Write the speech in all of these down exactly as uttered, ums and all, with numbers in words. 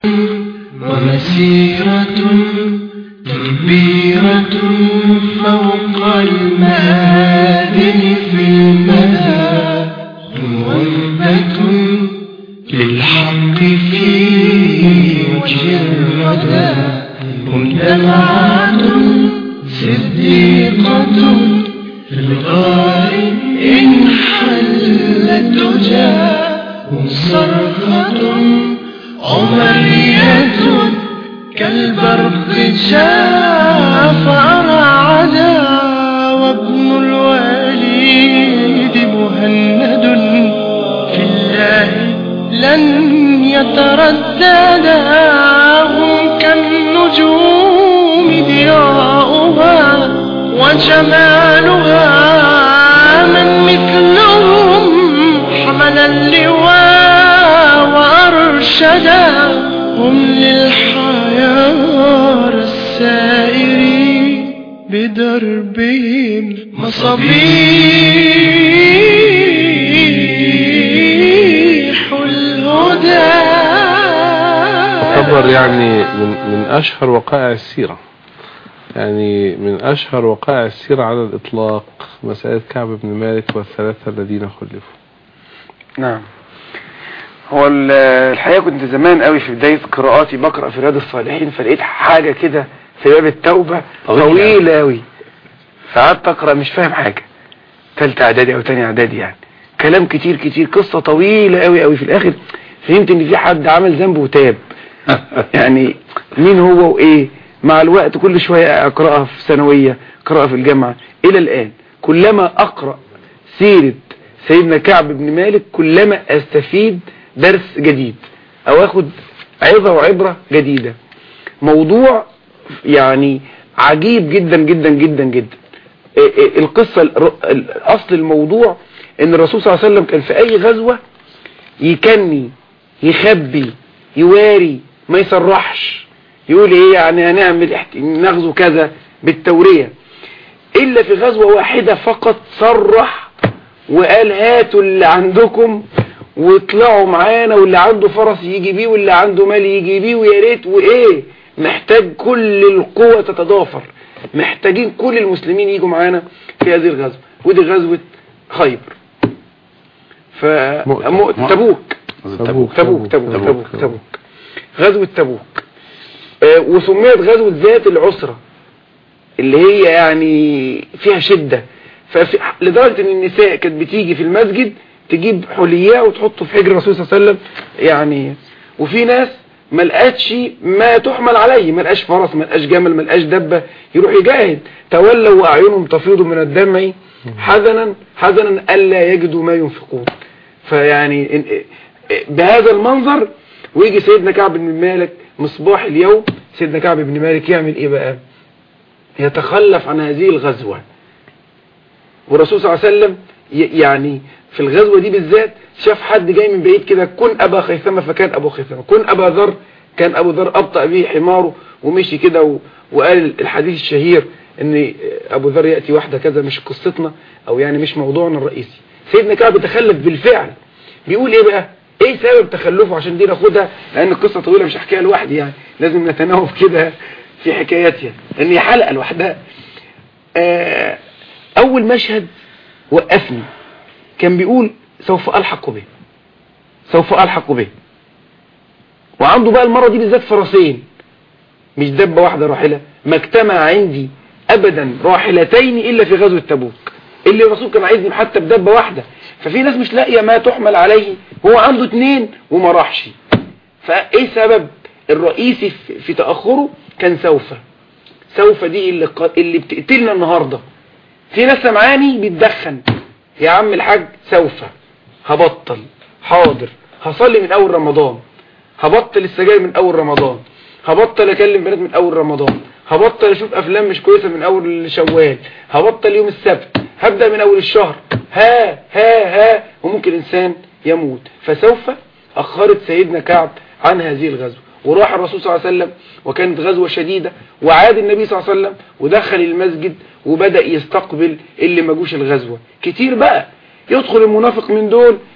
ومسيرة كبيرة فوق المآذن في المدى موبة للحق في وجه الردى هم دمعة صديقة في الغار إن حلت تجاه هم صرخة عمرية كالبرق جاء فأرعدا وابن الوليد مهند في الله لن يترددا هم كالنجوم ضياؤها وجمالها من مثلهم حمل اللواء وأرشدا هم للحيار السائرين بدربهم مصابيح الهدى. خبر يعني من, من أشهر وقائع السيرة، يعني من أشهر وقائع السيرة على الإطلاق مسألة كعب بن مالك والثلاثة الذين خلفوا. نعم. هو الحقيقة كنت زمان قوي في بداية قراءاتي بقرأ في رياض الصالحين، فلقيت حاجة كده في باب التوبة طويلة قوي، فقعدت أقرأ مش فاهم حاجة، ثالثة إعدادي أو تاني إعدادي، يعني كلام كتير كتير، قصة طويلة قوي قوي. في الآخر فهمت إن في حد عمل ذنب وتاب. يعني مين هو وإيه؟ مع الوقت كل شوية أقرأها في ثانوية، أقرأها في الجامعة، إلى الآن كلما أقرأ سيرة سيدنا كعب بن مالك كلما أستفيد درس جديد أو أخد عظة وعبرة جديدة. موضوع يعني عجيب جدا جدا جدا جدا. القصة أصل الموضوع إن الرسول صلى الله عليه وسلم كان في أي غزوة يكني يخبي يواري ما يصرحش، يقول إيه يعني هنعمل نغزو كذا بالتورية، إلا في غزوة واحدة فقط صرح وقال هاتوا اللي عندكم واطلعوا معانا، واللي عنده فرس يجي بيه واللي عنده مال يجي بيه، ويا ريت وايه محتاج كل القوة تتضافر، محتاجين كل المسلمين يجوا معانا في هذه الغزوة، ودي غزوة خيبر. ف تبوك تبوك تبوك تبوك تبوك غزوة تبوك. آه وسميت غزوة ذات العسرة اللي هي يعني فيها شدة، لدرجة ان النساء كانت بتيجي في المسجد تجيب حلياء وتحطه في حجر الرسول صلى الله عليه وسلم يعني. وفي ناس ما لقتش ما تحمل عليه، ما لقاش فرس، ما لقاش جمل، ما لقاش دبة، يروح يجاهد. تولوا واعينهم تفيض من الدمع حزنا حزنا الا يجدوا ما ينفقون. فيعني بهذا المنظر ويجي سيدنا كعب بن مالك مصباح اليوم، سيدنا كعب بن مالك يعمل ايه بقى؟ يتخلف عن هذه الغزوة. والرسول صلى الله عليه وسلم يعني في الغزوة دي بالذات شاف حد جاي من بعيد كده، كن أبا خيثمة، فكان أبو خيثمة، كن أبا ذر، كان أبو ذر أبطأ به حماره ومشي كده، وقال الحديث الشهير ان أبو ذر يأتي واحدة كذا، مش قصتنا أو يعني مش موضوعنا الرئيسي. سيدنا كعب تخلف بالفعل. بيقول ايه بقى؟ ايه سبب تخلفه؟ عشان دي ناخدها لأن القصة طويلة مش هحكيها لوحدي، يعني لازم نتناوب كده في حكاياتها لأن هي حلقة لوحدها. آه أول مشهد وقفني، كان بيقول سوف ألحق به، سوف ألحق به، وعنده بقى المرة دي بالذات فرسين، مش دبة واحدة راحلة. ما اجتمع عندي أبدا راحلتين إلا في غزوة تبوك، اللي الرسول كان عايزني حتى بدبة واحدة. ففي ناس مش لاقية ما تحمل عليه، هو عنده اتنين وما راحش. فايه سبب الرئيسي في تأخره؟ كان سوف سوف دي اللي, اللي بتقتلنا النهاردة. في ناس سمعاني بيتدخن، يا عم الحاج سوف هبطل، حاضر هصلي من اول رمضان، هبطل السجاير من اول رمضان، هبطل اكلم بنات من اول رمضان، هبطل اشوف افلام مش كويسة من اول شوال، هبطل يوم السبت، هبدأ من اول الشهر، ها ها ها وممكن انسان يموت. فسوف اخرت سيدنا كعب عن هذه الغزوة، وراح الرسول صلى الله عليه وسلم وكانت غزوة شديدة، وعاد النبي صلى الله عليه وسلم ودخل المسجد وبدأ يستقبل اللي ما جوش الغزوة. كتير بقى يدخل المنافق من دول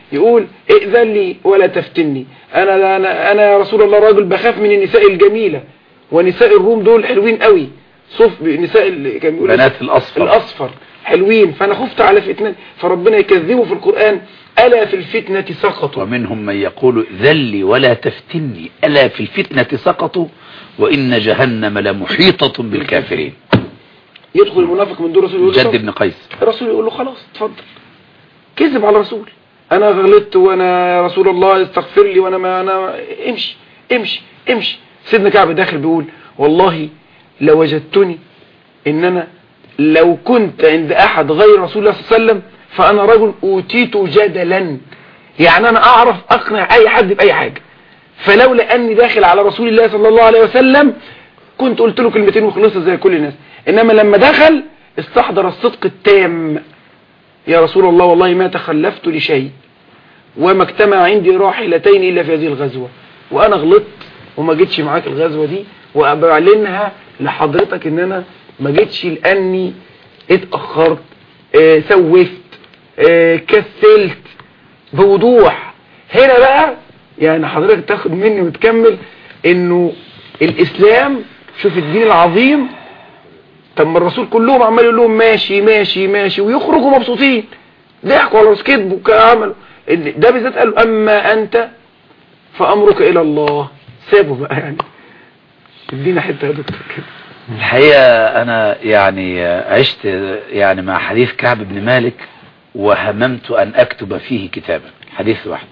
يقول ائذن لي ولا تفتني، انا انا انا يا رسول الله راجل بخاف من النساء الجميلة، ونساء الروم دول حلوين قوي، صف نساء اللي كان بيقول بنات الاصفر الاصفر حلوين، فانا خفت على فتنة، فربنا يكذبه في القرآن ألا في الفتنة سقطوا. ومنهم من يقول ذلي ولا تفتني ألا في الفتنة سقطوا وإن جهنم لمحيطة بالكافرين. يدخل المنافق من دور رسول يقول جد بن قيس، الرسول يقول له خلاص اتفضل، كذب على الرسول، انا غلطت وانا يا رسول الله استغفر لي وانا ما انا امشي امشي امشي. سيدنا كعب داخل بيقول والله لو وجدتني ان انا لو كنت عند احد غير رسول الله صلى الله عليه وسلم فانا رجل اوتيت جدلا، يعني انا اعرف اقنع اي حد باي حاجة، فلولا اني داخل على رسول الله صلى الله عليه وسلم كنت قلت له كلمتين وخلصت زي كل الناس، انما لما دخل استحضر الصدق التام، يا رسول الله والله ما تخلفت لشيء وما اجتمع عندي راحلتين الا في هذه الغزوة، وانا غلطت وما جيتش معاك الغزوة دي، وابعلنها لحضرتك ان انا ما جيتش لاني اتأخرت اه سوفت اه كسلت بوضوح. هنا بقى يعني حضرتك تاخد مني وتكمل انه الاسلام، شوف الدين العظيم، طب ما الرسول كلهم عمال يقول لهم ماشي ماشي ماشي ويخرجوا مبسوطين، ضحكوا على كذبوا وعملوا، ده بالذات قالوا اما انت فامرك الى الله، سابوا بقى. يعني ادينا حته يا دكتور كده. الحقيقة أنا يعني عشت يعني مع حديث كعب بن مالك وهممت أن أكتب فيه كتابا، حديث واحد،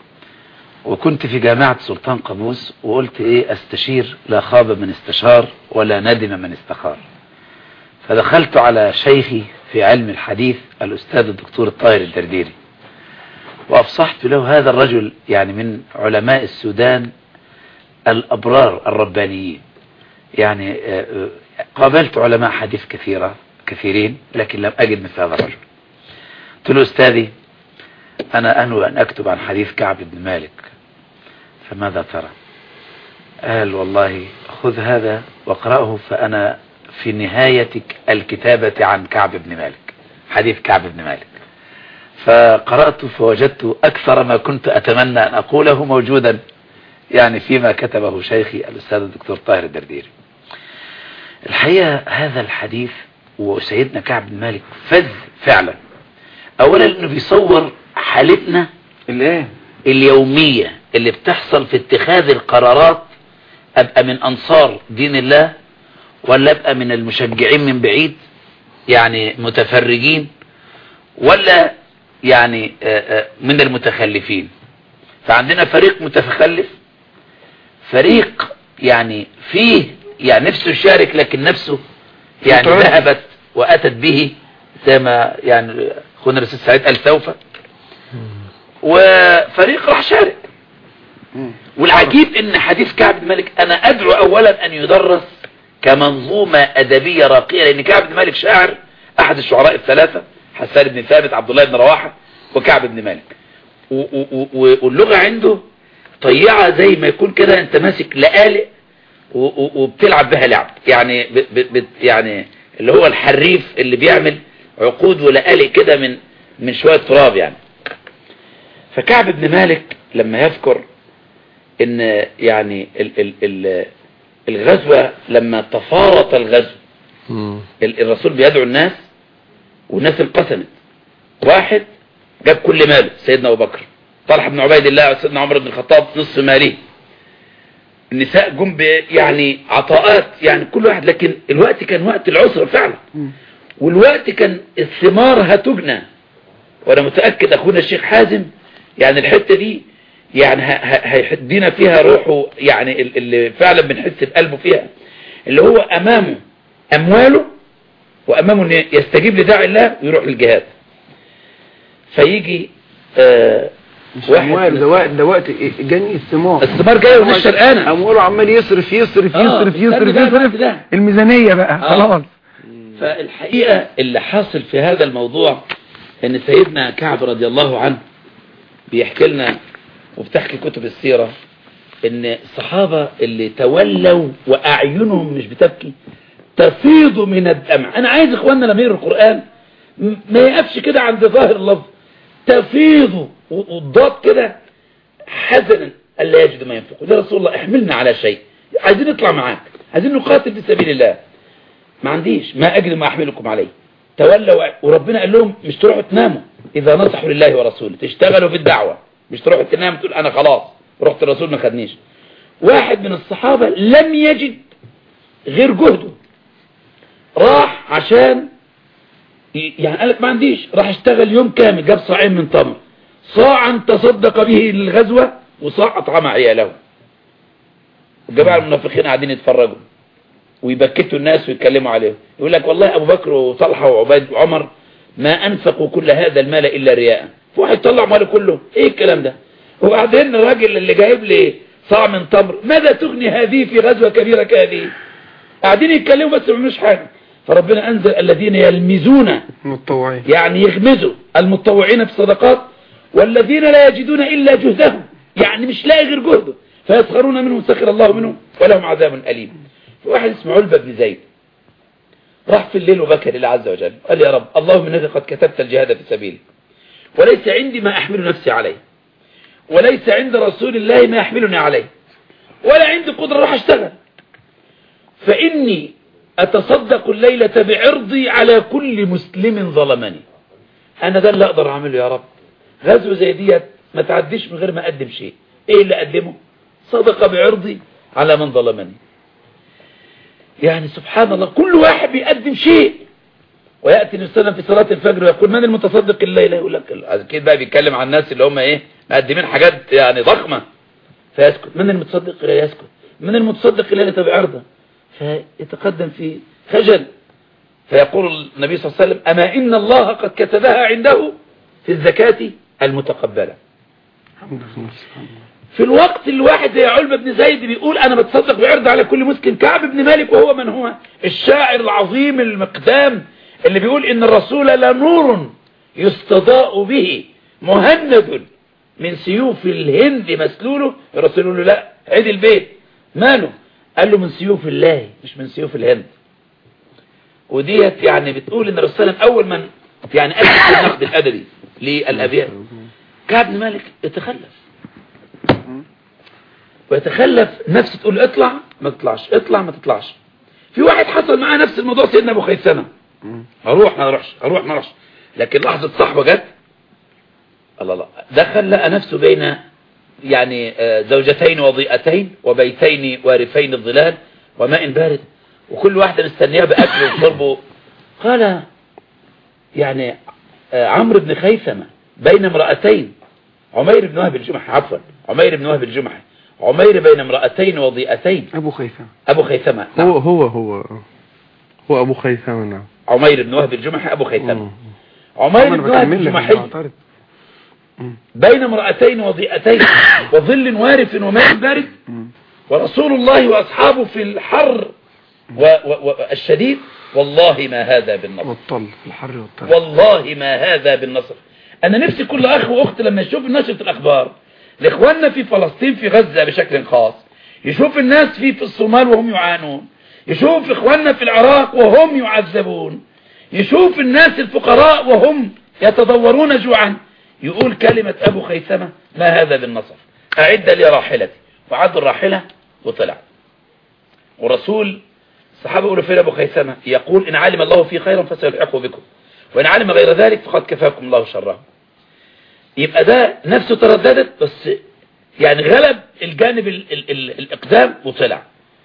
وكنت في جامعة سلطان قابوس وقلت إيه أستشير لا خاب من استشار ولا ندم من استخار. فدخلت على شيخي في علم الحديث الأستاذ الدكتور الطاهر الدرديري وأفصحت له، هذا الرجل يعني من علماء السودان الأبرار الربانيين، يعني قابلت علماء حديث كثيرة كثيرين لكن لم أجد مثل هذا الرجل. قلت له أستاذي أنا أنوي أن أكتب عن حديث كعب بن مالك، فماذا ترى؟ قال والله خذ هذا واقرأه، فأنا في نهاية الكتابة عن كعب بن مالك، حديث كعب بن مالك. فقرأت فوجدت أكثر ما كنت أتمنى أن أقوله موجودا يعني فيما كتبه شيخي الأستاذ الدكتور طاهر الدرديري. الحقيقة هذا الحديث وسيدنا كعب بن مالك فذ فعلا، أولا أنه بيصور حالتنا الآن اليومية اللي بتحصل في اتخاذ القرارات، أبقى من أنصار دين الله ولا أبقى من المشجعين من بعيد يعني متفرجين، ولا يعني من المتخلفين. فعندنا فريق متخلف، فريق يعني فيه يعني نفسه يشارك لكن نفسه يعني ذهبت وأتت به زي ما يعني اخونا الرئيس سعيد قال سوف، وفريق راح شارك. والعجيب ان حديث كعب بن مالك انا ادعو اولا ان يدرس كمنظومة ادبية راقية، لان كعب بن مالك شاعر احد الشعراء الثلاثة، حسان بن ثابت عبد الله بن رواحة وكعب بن مالك، واللغة عنده طيعة زي ما يكون كده انت ماسك لآلئ وبتلعب بها لعب، يعني ب ب يعني اللي هو الحريف اللي بيعمل عقود ولآلئ كده من من شوية تراب يعني. فكعب بن مالك لما يذكر ان يعني ال ال ال الغزوة لما تفارط الغزو الرسول بيدعو الناس والناس انقسمت، واحد جاب كل ماله سيدنا ابو بكر، طلحة بن عبيد الله وسيدنا عمر بن الخطاب نصف ماله، النساء جم يعني عطاءات يعني كل واحد، لكن الوقت كان وقت العسر فعلا، والوقت كان الثمار هتجنى. وانا متأكد اخونا الشيخ حازم يعني الحتة دي يعني هيدينا فيها روحه، يعني اللي فعلا بنحس بقلبه فيها، اللي هو امامه امواله وامامه ان يستجيب لداعي الله ويروح للجهاد. فيجي آه مش اموال، ده وقت ده وقت جني الثمار، الثمار جايه ومش شرقانه، امواله عمال يصرف يصرف آه يصرف يصرف يصرف ده. الميزانيه بقى خلاص. آه. فالحقيقه اللي حاصل في هذا الموضوع ان سيدنا كعب رضي الله عنه بيحكي لنا وبتحكي كتب السيرة ان الصحابة اللي تولوا واعينهم مش بتبكي تفيض من الدمع. انا عايز اخواننا لما يقرأوا القرآن ما يقفش كده عند ظاهر اللفظ، تفيض والضاد كده حزنا ألا يجد ما ينفق. يا رسول الله احملنا على شيء، عايزين نطلع معاك، عايزين نقاتل في سبيل الله، ما عنديش ما أجد ما أحملكم عليه. تولوا، وربنا قال لهم مش تروحوا تناموا إذا نصحوا لله ورسوله، تشتغلوا في الدعوة، مش تروحوا تناموا تقول أنا خلاص رحت الرسول ما خدنيش. واحد من الصحابة لم يجد غير جهده، راح عشان يعني قال لك ما عنديش، راح اشتغل يوم كامل، جاب صاعين من تمر، صاعا تصدق به للغزوة وصاع أطعم عياله. الجماعة المنافقين قاعدين يتفرجوا ويبكتوا الناس ويتكلموا عليهم، يقول لك والله أبو بكر وطلحة وعبيد وعمر ما أنفقوا كل هذا المال إلا رياء. فواحد طلع ماله كله، إيه الكلام ده؟ وبعدين الراجل اللي جايب لي صاع من تمر ماذا تغني هذه في غزوة كبيرة كهذه؟ قاعدين يتكلموا بس مش حاجة. فربنا أنزل الذين يلمزون المتطوعين، يعني يغمزوا المتطوعين في الصدقات، والذين لا يجدون إلا جهدهم، يعني مش لاقي غير جهده، فيسخرون منهم سخر الله منهم ولهم عذاب أليم. واحد اسمه علبة بن زيد راح في الليل وبكى لله عز وجل، قال يا رب اللهم انك قد كتبت الجهاد في سبيلي، وليس عندي ما أحمل نفسي عليه، وليس عند رسول الله ما يحملني عليه، ولا عندي قدرة راح اشتغل، فإني أتصدق الليلة بعرضي على كل مسلم ظلمني. أنا ده اللي أقدر أعمله يا رب، غزوة زي ديت ما تعديش من غير ما أقدم شيء. إيه اللي أقدمه؟ صدق بعرضي على من ظلمني. يعني سبحان الله، كل واحد بيقدم شيء. ويأتي النبي صلى الله عليه وسلم في صلاة الفجر ويقول من المتصدق الليلة؟ يقول لك أكيد بقى بيتكلم عن الناس اللي هم إيه مقدمين حاجات يعني ضخمة، فيسكت. من المتصدق الليلة؟ يسكت. من المتصدق الليلة بعرضه؟ فيتقدم في خجل. فيقول النبي صلى الله عليه وسلم أما إن الله قد كتبها عنده في الزكاة المتقبلة. في الوقت الواحد زي علبة بن زيد بيقول أنا بتصدق بعرض على كل مسلم. كعب بن مالك وهو من هو؟ الشاعر العظيم المقدام اللي بيقول إن الرسول لنور يستضاء به مهند من سيوف الهند مسلوله. الرسول يقول له لا عيد البيت، ماله؟ قال له من سيوف الله مش من سيوف الهند. وديت يعني بتقول ان الرسول اول من يعني أسس النقد الأدبي للأبيات. كعب بن مالك يتخلف ويتخلف، نفسه تقول اطلع ما تطلعش، اطلع ما تطلعش. في واحد حصل معاه نفس الموضوع، سيدنا ابو خيثمة، اروح ما اروحش اروح ما اروحش، لكن لحظة صحبة جت الله الله دخل لقى نفسه بين يعني زوجتين وضيئتين وبيتين وارفين الظلال وماء بارد، وكل واحدة مستنياه بأكله وشربه. قال يعني عمرو بن خيثمة بين امرأتين، عمير بن وهب الجمحي عفوا عمير بن وهب الجمحي عمير بين امرأتين وضيئتين. أبو خيثمة أبو خيثمة نعم. هو هو هو هو أبو خيثمة نعم. عمير بن وهب الجمحي أبو خيثمة. عمير بن وهب الجمحي بين امرأتين وضيئتين وظل وارف وماء بارد، ورسول الله وأصحابه في الحر والشديد. والله ما هذا بالنصر، والطل في الحر والطل، والله ما هذا بالنصر. أنا نفسي كل أخ وأخت لما يشوف نشرة الأخبار لإخواننا في فلسطين في غزة بشكل خاص، يشوف الناس في في الصومال وهم يعانون، يشوف إخواننا في العراق وهم يعذبون، يشوف الناس الفقراء وهم يتضورون جوعا، يقول كلمة أبو خيثمة ما هذا بالنصر، أعد لي راحلتي. وعد الراحلة وطلع. ورسول الصحابة يقولوا فين أبو خيثمة؟ يقول إن علم الله فيه خيرا فسيلحقه بكم، وإن علم غير ذلك فقد كفاكم الله شره. يبقى ده نفسه ترددت، بس يعني غلب الجانب ال ال ال الإقدام وطلع.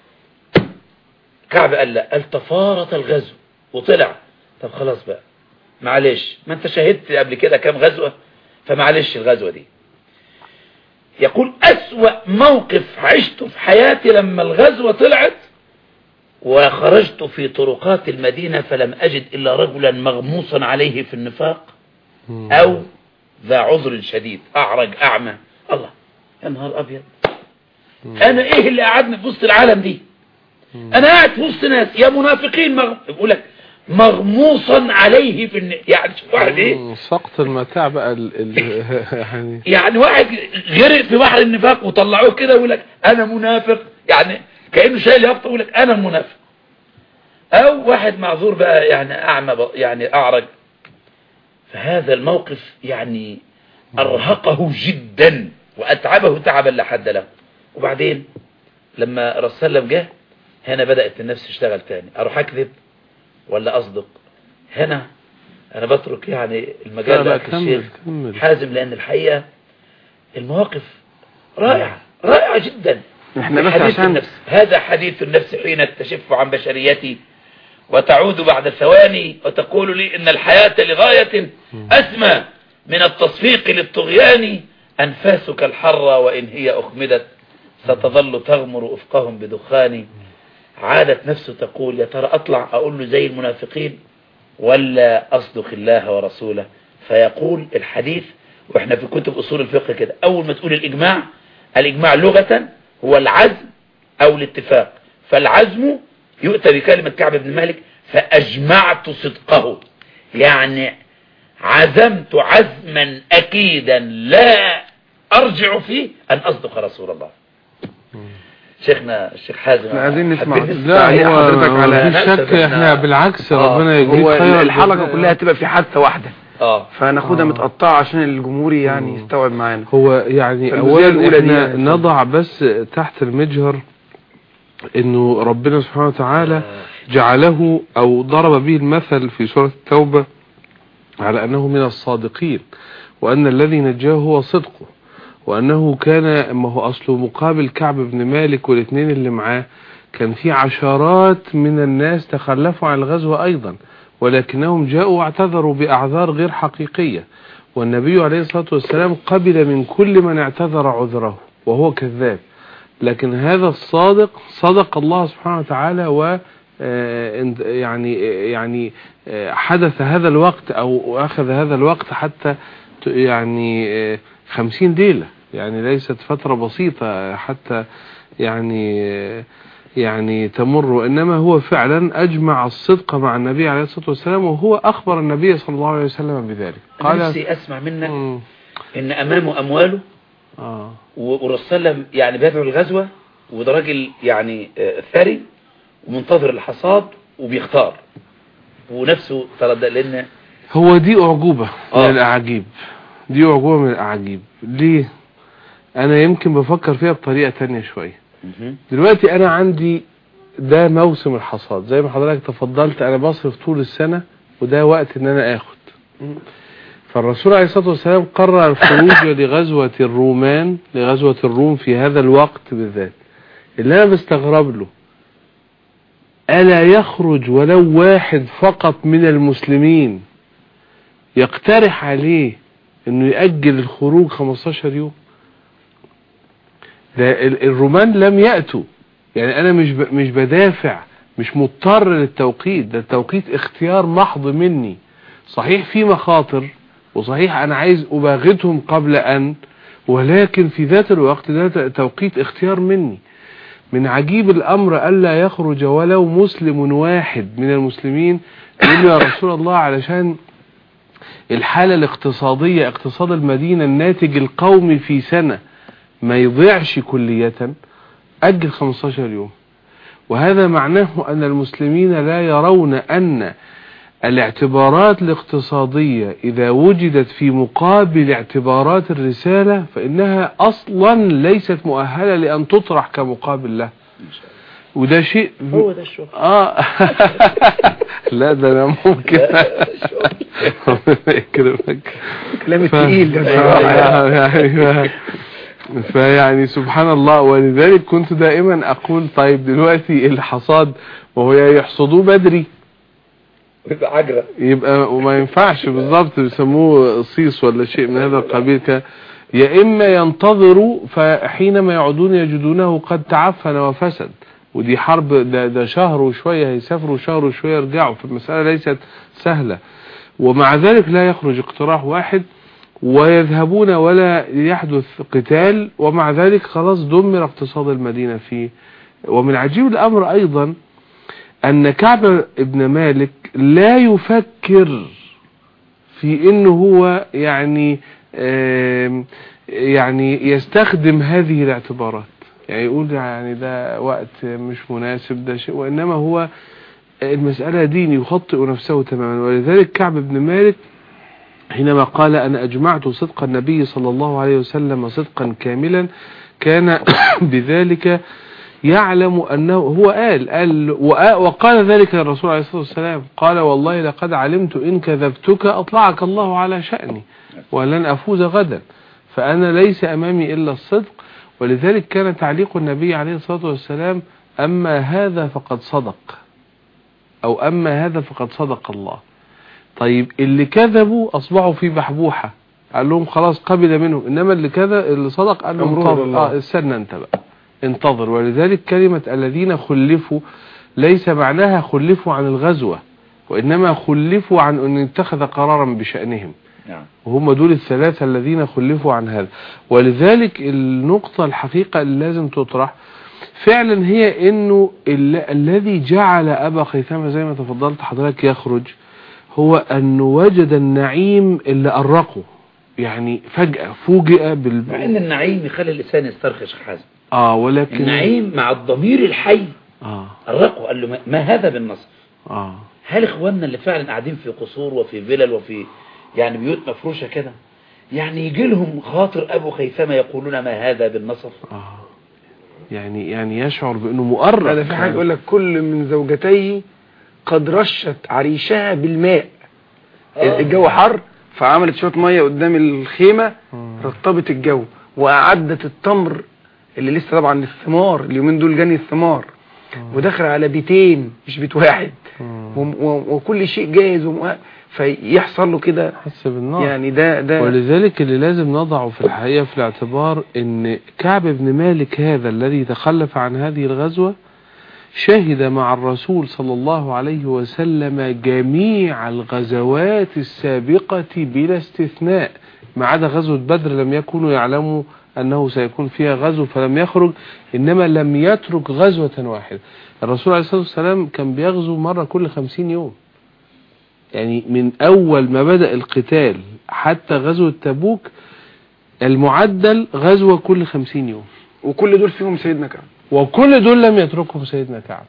كعب قال لا، قال تفارط الغزو وطلع. طب خلاص بقى معلش، ما انت شاهدت قبل كده كام غزوة، فمعلش الغزوة دي. يقول أسوأ موقف عشته في حياتي لما الغزوة طلعت وخرجت في طرقات المدينة فلم أجد إلا رجلا مغموصا عليه في النفاق أو ذا عذر شديد، أعرج أعمى. الله يا نهار أبيض، أنا إيه اللي قعدني في وسط العالم دي؟ أنا قاعد في وسط ناس يا منافقين مغ... يقول لك مغموصا عليه في الن... يعني شوف واحد إيه سقط المتاع بقى ال... ال... يعني يعني واحد غرق في بحر النفاق وطلعوه كده ويقول لك أنا منافق، يعني كأنه شايل يافطة ويقول لك أنا منافق. أو واحد معذور بقى يعني أعمى ب... يعني أعرج. فهذا الموقف يعني أرهقه جدا وأتعبه تعبا لا حد له. وبعدين لما الرسول صلى الله عليه وسلم جه هنا بدأت النفس تشتغل تاني، أروح أكذب ولا أصدق؟ هنا أنا بترك يعني المجال لأخي الشيخ حازم، لأن الحقيقة المواقف رائعة رائعة جدا. احنا بس حديث عشان النفس، هذا حديث النفس حين تشف عن بشريتي وتعود بعد ثواني وتقول لي إن الحياة لغاية أسمى من التصفيق للطغيان، أنفاسك الحرة وإن هي أخمدت ستظل تغمر أفقهم بدخان. عادت نفسه تقول يا ترى أطلع أقول له زي المنافقين ولا أصدق الله ورسوله؟ فيقول الحديث، وإحنا في كتب أصول الفقه كده، أول ما تقول الإجماع، الإجماع لغة هو العزم أو الاتفاق، فالعزم يؤتى بكلمة كعب بن مالك فأجمعت صدقه، يعني عزمت عزما أكيدا لا أرجع فيه أن أصدق رسول الله. شيخنا الشيخ حازم عايزين نسمع. لا هو حضرتك على شك احنا بالعكس ربنا يجزيك خير. الحلقة كلها هتبقى في حادثة واحدة اه فناخدها آه. متقطعة عشان الجمهور يعني يستوعب معانا. هو يعني اولا احنا نضع بس تحت المجهر انه ربنا سبحانه وتعالى جعله او ضرب به المثل في سورة التوبة على انه من الصادقين، وان الذي نجاه هو صدقه، وأنه كان ما هو أصله مقابل كعب بن مالك والاثنين اللي معاه كان في عشرات من الناس تخلفوا عن الغزوة أيضا، ولكنهم جاءوا واعتذروا بأعذار غير حقيقية، والنبي عليه الصلاة والسلام قبل من كل من اعتذر عذره وهو كذاب، لكن هذا الصادق صدق الله سبحانه وتعالى و يعني يعني حدث هذا الوقت أو أخذ هذا الوقت حتى يعني خمسين ليلة، يعني ليست فترة بسيطة حتى يعني يعني تمر، وإنما هو فعلا أجمع الصدق مع النبي عليه الصلاة والسلام، وهو أخبر النبي صلى الله عليه وسلم بذلك. قال نفسي أسمع منك م. إن أمامه أمواله آه. والرسول يعني بيدعو الغزوة، وده راجل يعني ثري ومنتظر الحصاد وبيختار ونفسه تردد، لأن هو دي أعجوبة آه. من الأعاجيب، دي أعجوبة من الأعاجيب. ليه؟ أنا يمكن بفكر فيها بطريقة تانية شوية. دلوقتي أنا عندي ده موسم الحصاد زي ما حضرتك تفضلت، أنا بصرف طول السنة وده وقت إن أنا آخد. فالرسول عليه الصلاة والسلام قرر الخروج لغزوة الرومان لغزوة الروم في هذا الوقت بالذات. اللي أنا بستغرب له ألا يخرج ولو واحد فقط من المسلمين يقترح عليه انه يأجل الخروج خمستاشر يوم؟ ده الرومان لم يأتوا، يعني انا مش مش بدافع، مش مضطر للتوقيت، ده التوقيت اختيار محض مني. صحيح في مخاطر، وصحيح انا عايز اباغتهم قبل ان، ولكن في ذات الوقت ده توقيت اختيار مني. من عجيب الامر الا يخرج ولو مسلم واحد من المسلمين يقول يا رسول الله علشان الحالة الاقتصادية، اقتصاد المدينة الناتج القومي في سنة ما يضيعش كلية، أجل خمستاشر يوم. وهذا معناه أن المسلمين لا يرون أن الاعتبارات الاقتصادية إذا وجدت في مقابل اعتبارات الرسالة فإنها أصلا ليست مؤهلة لأن تطرح كمقابل له. وده شيء هو ده الشغل. اه لا ده انا ممكن يكرمك كلام تقيل يعني فيعني سبحان الله. ولذلك كنت دائما اقول طيب دلوقتي الحصاد وهو يحصدوه بدري يبقى عجرة، يبقى وما ينفعش بالضبط بيسموه صيص ولا شيء من هذا القبيل، يا اما ينتظروا فحينما يعودون يجدونه قد تعفن وفسد. ودي حرب، ده, ده شهر وشوية هيسافروا، شهر وشوية يرجعوا، فالمسألة ليست سهلة. ومع ذلك لا يخرج اقتراح واحد ويذهبون ولا يحدث قتال، ومع ذلك خلاص دمر اقتصاد المدينة فيه. ومن عجيب الأمر أيضا أن كعب ابن مالك لا يفكر في أنه هو يعني يعني يستخدم هذه الاعتبارات، يعني يقول يعني ده وقت مش مناسب ده شيء، وإنما هو المسألة دين يخطئ نفسه تماما. ولذلك كعب بن مالك حينما قال أنا أجمعت صدق النبي صلى الله عليه وسلم صدقا كاملا كان بذلك يعلم أنه هو قال, قال وقال ذلك الرسول عليه الصلاة والسلام قال والله لقد علمت إن كذبتك أطلعك الله على شأني ولن أفوز غدا فأنا ليس أمامي إلا الصدق. ولذلك كان تعليق النبي عليه الصلاة والسلام أما هذا فقد صدق أو أما هذا فقد صدق الله. طيب اللي كذبوا أصبحوا في بحبوحة قال لهم خلاص قبل منهم، إنما اللي كذب اللي صدق قال لهم انتظر اه استنى انت بقى انتظر. ولذلك كلمة الذين خلفوا ليس معناها خلفوا عن الغزوة، وإنما خلفوا عن أن يتخذ قرارا بشأنهم، وهم دول الثلاثة الذين خلفوا عن هذا. ولذلك النقطة الحقيقة اللي لازم تطرح فعلا هي انه الذي جعل ابا خيثمة زي ما تفضلت حضرتك يخرج هو انه وجد النعيم اللي أرقه، يعني فجأة فوجئ بال مع ان النعيم يخلي اللسان يسترخش حازم اه ولكن النعيم مع الضمير الحي اه أرقه قال له ما, ما هذا بالنصر. اه هل اخواننا اللي فعلا قاعدين في قصور وفي فلل وفي يعني بيوت مفروشة كده يعني يجي لهم خاطر ابو خيثمة يقولون ما هذا بالنصر؟ اه يعني يعني يشعر بانه مؤرق. هذا في حاجة يقول لك كل من زوجتيه قد رشت عريشها بالماء. آه. الجو حر فعملت شوية مية قدام الخيمة رطبت الجو وأعدت التمر اللي لسه طبعا الثمار اليومين دول جاني الثمار ودخل على بيتين مش بيت واحد وكل شيء جاهز فيحصل له كده يعني ده ده ولذلك اللي لازم نضعه في الحقيقة في الاعتبار ان كعب بن مالك هذا الذي تخلف عن هذه الغزوة شهد مع الرسول صلى الله عليه وسلم جميع الغزوات السابقة بلا استثناء ما عدا غزوة بدر لم يكونوا يعلموا أنه سيكون فيها غزو فلم يخرج، إنما لم يترك غزوة واحدة. الرسول عليه الصلاة والسلام كان بيغزو مرة كل خمسين يوم، يعني من أول ما بدأ القتال حتى غزوة تبوك المعدل غزوة كل خمسين يوم، وكل دول فيهم سيدنا كعب، وكل دول لم يتركهم سيدنا كعب.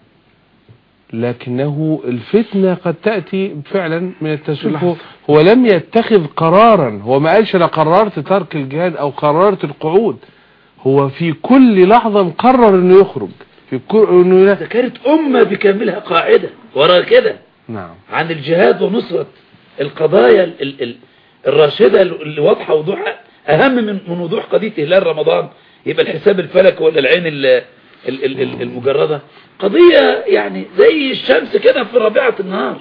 لكنه الفتنة قد تأتي فعلا من التسويف. هو لم يتخذ قرارا، هو ما قالش انا قررت ترك الجهاد او قررت القعود، هو في كل لحظة مقرر انه يخرج في كل انه ده كانت امة بكاملها قاعدة ورا كده نعم عن الجهاد ونصرة القضايا ال ال ال الراشدة اللي واضحة وضوحها اهم من من وضوح قضية هلال رمضان يبقى الحساب الفلكي ولا العين ال المجردة. قضية يعني زي الشمس كده في ربيعة النهار،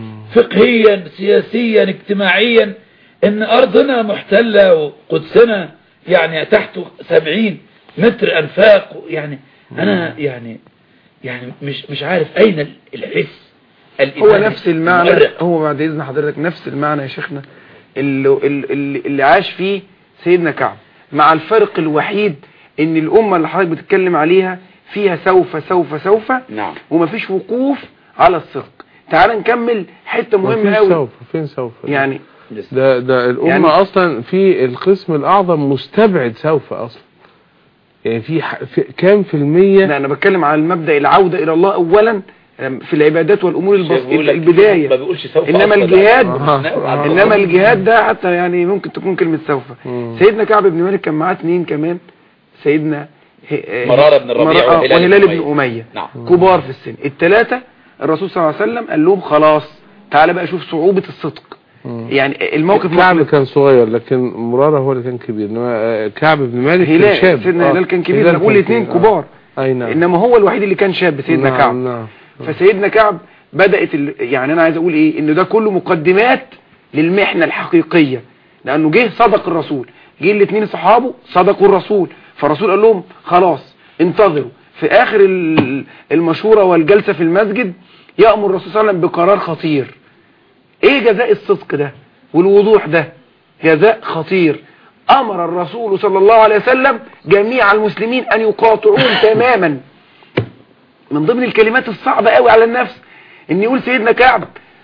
فقهيا سياسيا اجتماعيا، ان ارضنا محتلة وقدسنا يعني تحته سبعين متر انفاق. يعني انا يعني يعني مش مش عارف اين الحس هو نفس المعنى المؤرق. هو بعد اذن حضرتك نفس المعنى يا شيخنا اللي, اللي, اللي عاش فيه سيدنا كعب، مع الفرق الوحيد ان الامة اللي حضرتك بتتكلم عليها فيها سوف سوف سوف نعم ومفيش وقوف على الصدق. تعال نكمل حتة مهمة قوي. سوف فين سوف يعني ده ده الأمة يعني اصلا في القسم الاعظم مستبعد سوف اصلا، يعني في, في كام في المية. لا انا بتكلم على المبدأ العودة الى الله اولا في العبادات والامور البسيطة البداية، ما بيقولش سوف انما الجهاد آه. آه. انما الجهاد ده حتى يعني ممكن تكون كلمة سوف. مم. سيدنا كعب بن مالك كان معاه اثنين كمان، سيدنا مرارة بن الربيع وهلال بن أمية نعم. كبار في السن الثلاثة. الرسول صلى الله عليه وسلم قال لهم خلاص تعال بقى شوف صعوبة الصدق. مم. يعني الموقف كعب كان صغير لكن مرارة هو اللي كان كبير، انما كعب بن مالك كان شاب. سيدنا هلال كان كبير، نقول الاثنين كبار آه. نعم. انما هو الوحيد اللي كان شاب سيدنا نعم. كعب نعم. فسيدنا كعب بدأت ال... يعني انا عايز اقول ايه ان ده كله مقدمات للمحنة الحقيقية، لانه جه صدق الرسول، جه الاثنين صحابه صدقوا الرسول، فالرسول قال لهم خلاص انتظروا. في اخر المشورة والجلسة في المسجد يأمر الرسول صلى الله عليه وسلم بقرار خطير. ايه جزاء الصدق ده والوضوح ده؟ جزاء خطير. امر الرسول صلى الله عليه وسلم جميع المسلمين ان يقاطعون تماما. من ضمن الكلمات الصعبة قوي على النفس ان يقول سيدنا كعب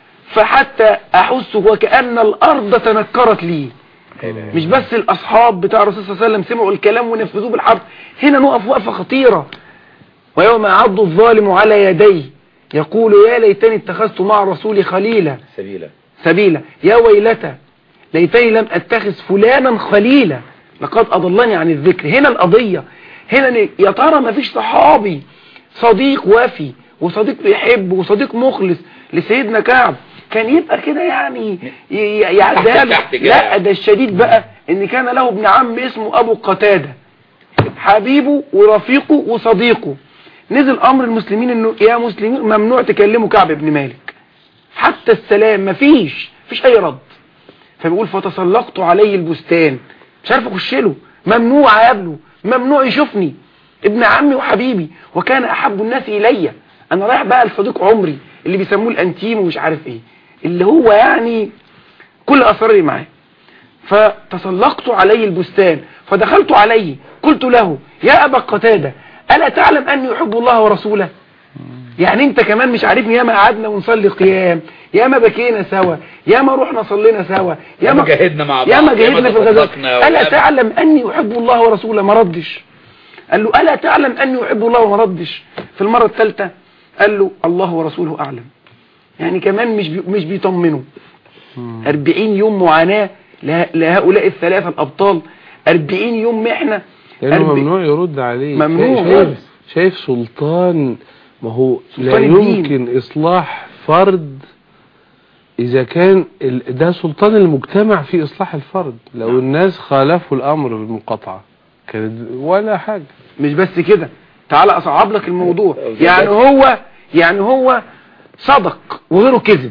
فحتى احس وكأن الارض تنكرت لي. مش بس الاصحاب بتاع الرسول صلى الله عليه وسلم سمعوا الكلام ونفذوه بالحرف، هنا نقف وقفة خطيرة. ويوم يعض الظالم على يديه يقول يا ليتني اتخذت مع رسولي خليلا سبيلا سبيلا يا ويلتى ليتني لم اتخذ فلانا خليلا لقد اضلني عن الذكر. هنا القضية هنا يا ترى ما فيش صحابي صديق وافي وصديق بيحب وصديق مخلص لسيدنا كعب كان يبقى كده يعني يعدال؟ لا ده الشديد بقى ان كان له ابن عم اسمه ابو قتادة حبيبه ورفيقه وصديقه. نزل امر المسلمين انه يا مسلمين ممنوع تكلموا كعب بن مالك حتى السلام مفيش مفيش اي رد. فبيقول فتسلقت عليه البستان مش عارف اخش له، ممنوع اقابله، ممنوع يشوفني، ابن عمي وحبيبي وكان احب الناس الي، انا رايح بقى لصديق عمري اللي بيسموه الانتيم ومش عارف ايه اللي هو يعني كل اسراري معاه. فتسلقت عليه البستان فدخلت عليه قلت له يا ابا قتادة الا تعلم اني احب الله ورسوله؟ يعني انت كمان مش عارفني؟ ياما قعدنا ونصلي قيام، ياما بكينا سوا، ياما رحنا صلينا سوا، ياما جاهدنا مع بعض، ياما جاهدنا في الغزوات، الا تعلم اني احب الله ورسوله؟ ما ردش. قال له الا تعلم اني احب الله وما ردش. في المره الثالثه قال له الله ورسوله اعلم. يعني كمان مش بي مش بيطمنوا. أربعين يوم معاناه لهؤلاء الثلاثه الابطال، أربعين يوم محنه، لانه ممنوع يرد عليه. ممنوع. شايف, شايف سلطان، ما هو لا يمكن اصلاح فرد اذا كان ده سلطان المجتمع في اصلاح الفرد. لو الناس خالفوا الامر بالمقاطعه كانت ولا حاجه. مش بس كده، تعال اصعب لك الموضوع. يعني هو يعني هو صدق وغيره كذب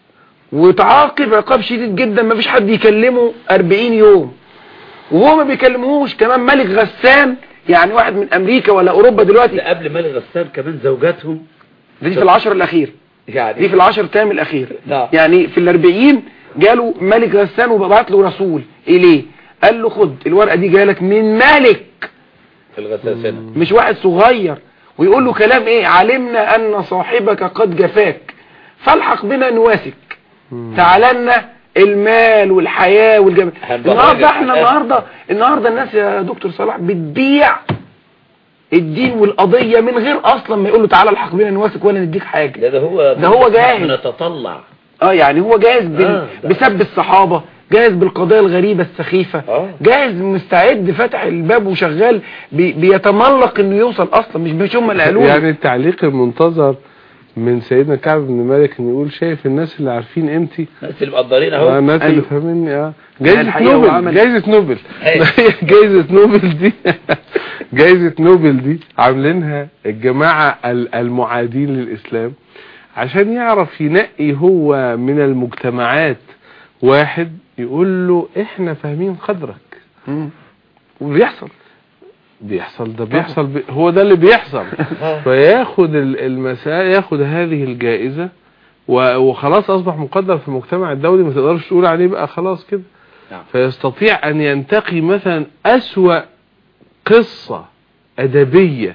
وتعاقب عقاب شديد جدا، ما فيش حد يكلمه أربعين يوم، وهو ما بيكلمهوش. كمان ملك غسان يعني واحد من امريكا ولا اوروبا دلوقتي، ده قبل ملك غسان كمان زوجاتهم دي في العشر الاخير، يعني دي في العشر تام الاخير. لا. يعني في الاربعين جاله ملك غسان وبعت له رسول اليه قال له خد الورقه دي جالك من ملك الغساسنه، مش واحد صغير، ويقول له كلام ايه؟ علمنا ان صاحبك قد جفاك فالحق بنا نواسك، تعالنا المال والحياه والجمال. النهارده احنا النهارده النهارده الناس يا دكتور صلاح بتبيع الدين والقضيه من غير اصلا ما يقول له تعالى الحق بنا نواسك ولا نديك حاجه. ده, ده هو ده هو جاهز بنتطلع. اه يعني هو جاهز بال... آه بسب الصحابه، جاهز بالقضايا الغريبه السخيفه، آه. جاهز مستعد فتح الباب وشغال بي... بيتملق انه يوصل اصلا، مش مش هم اللي قالوه. يعني التعليق المنتظر من سيدنا كعب بن مالك انه يقول شايف الناس اللي عارفين قيمتي، الناس اللي مقدرين اهو، آه الناس أيوه. اللي فاهميني. اه جايزة نوبل، جايزة نوبل جايزة نوبل دي جايزة نوبل دي عاملينها الجماعة المعادين للإسلام عشان يعرف ينقي هو من المجتمعات واحد يقول له احنا فاهمين قدرك. وبيحصل بيحصل ده بيحصل بي هو ده اللي بيحصل. فياخد المسائل، ياخد هذه الجائزة وخلاص اصبح مقدر في المجتمع الدولي، ما تقدرش تقول عليه بقى خلاص كده. فيستطيع ان ينتقي مثلا اسوأ قصة ادبية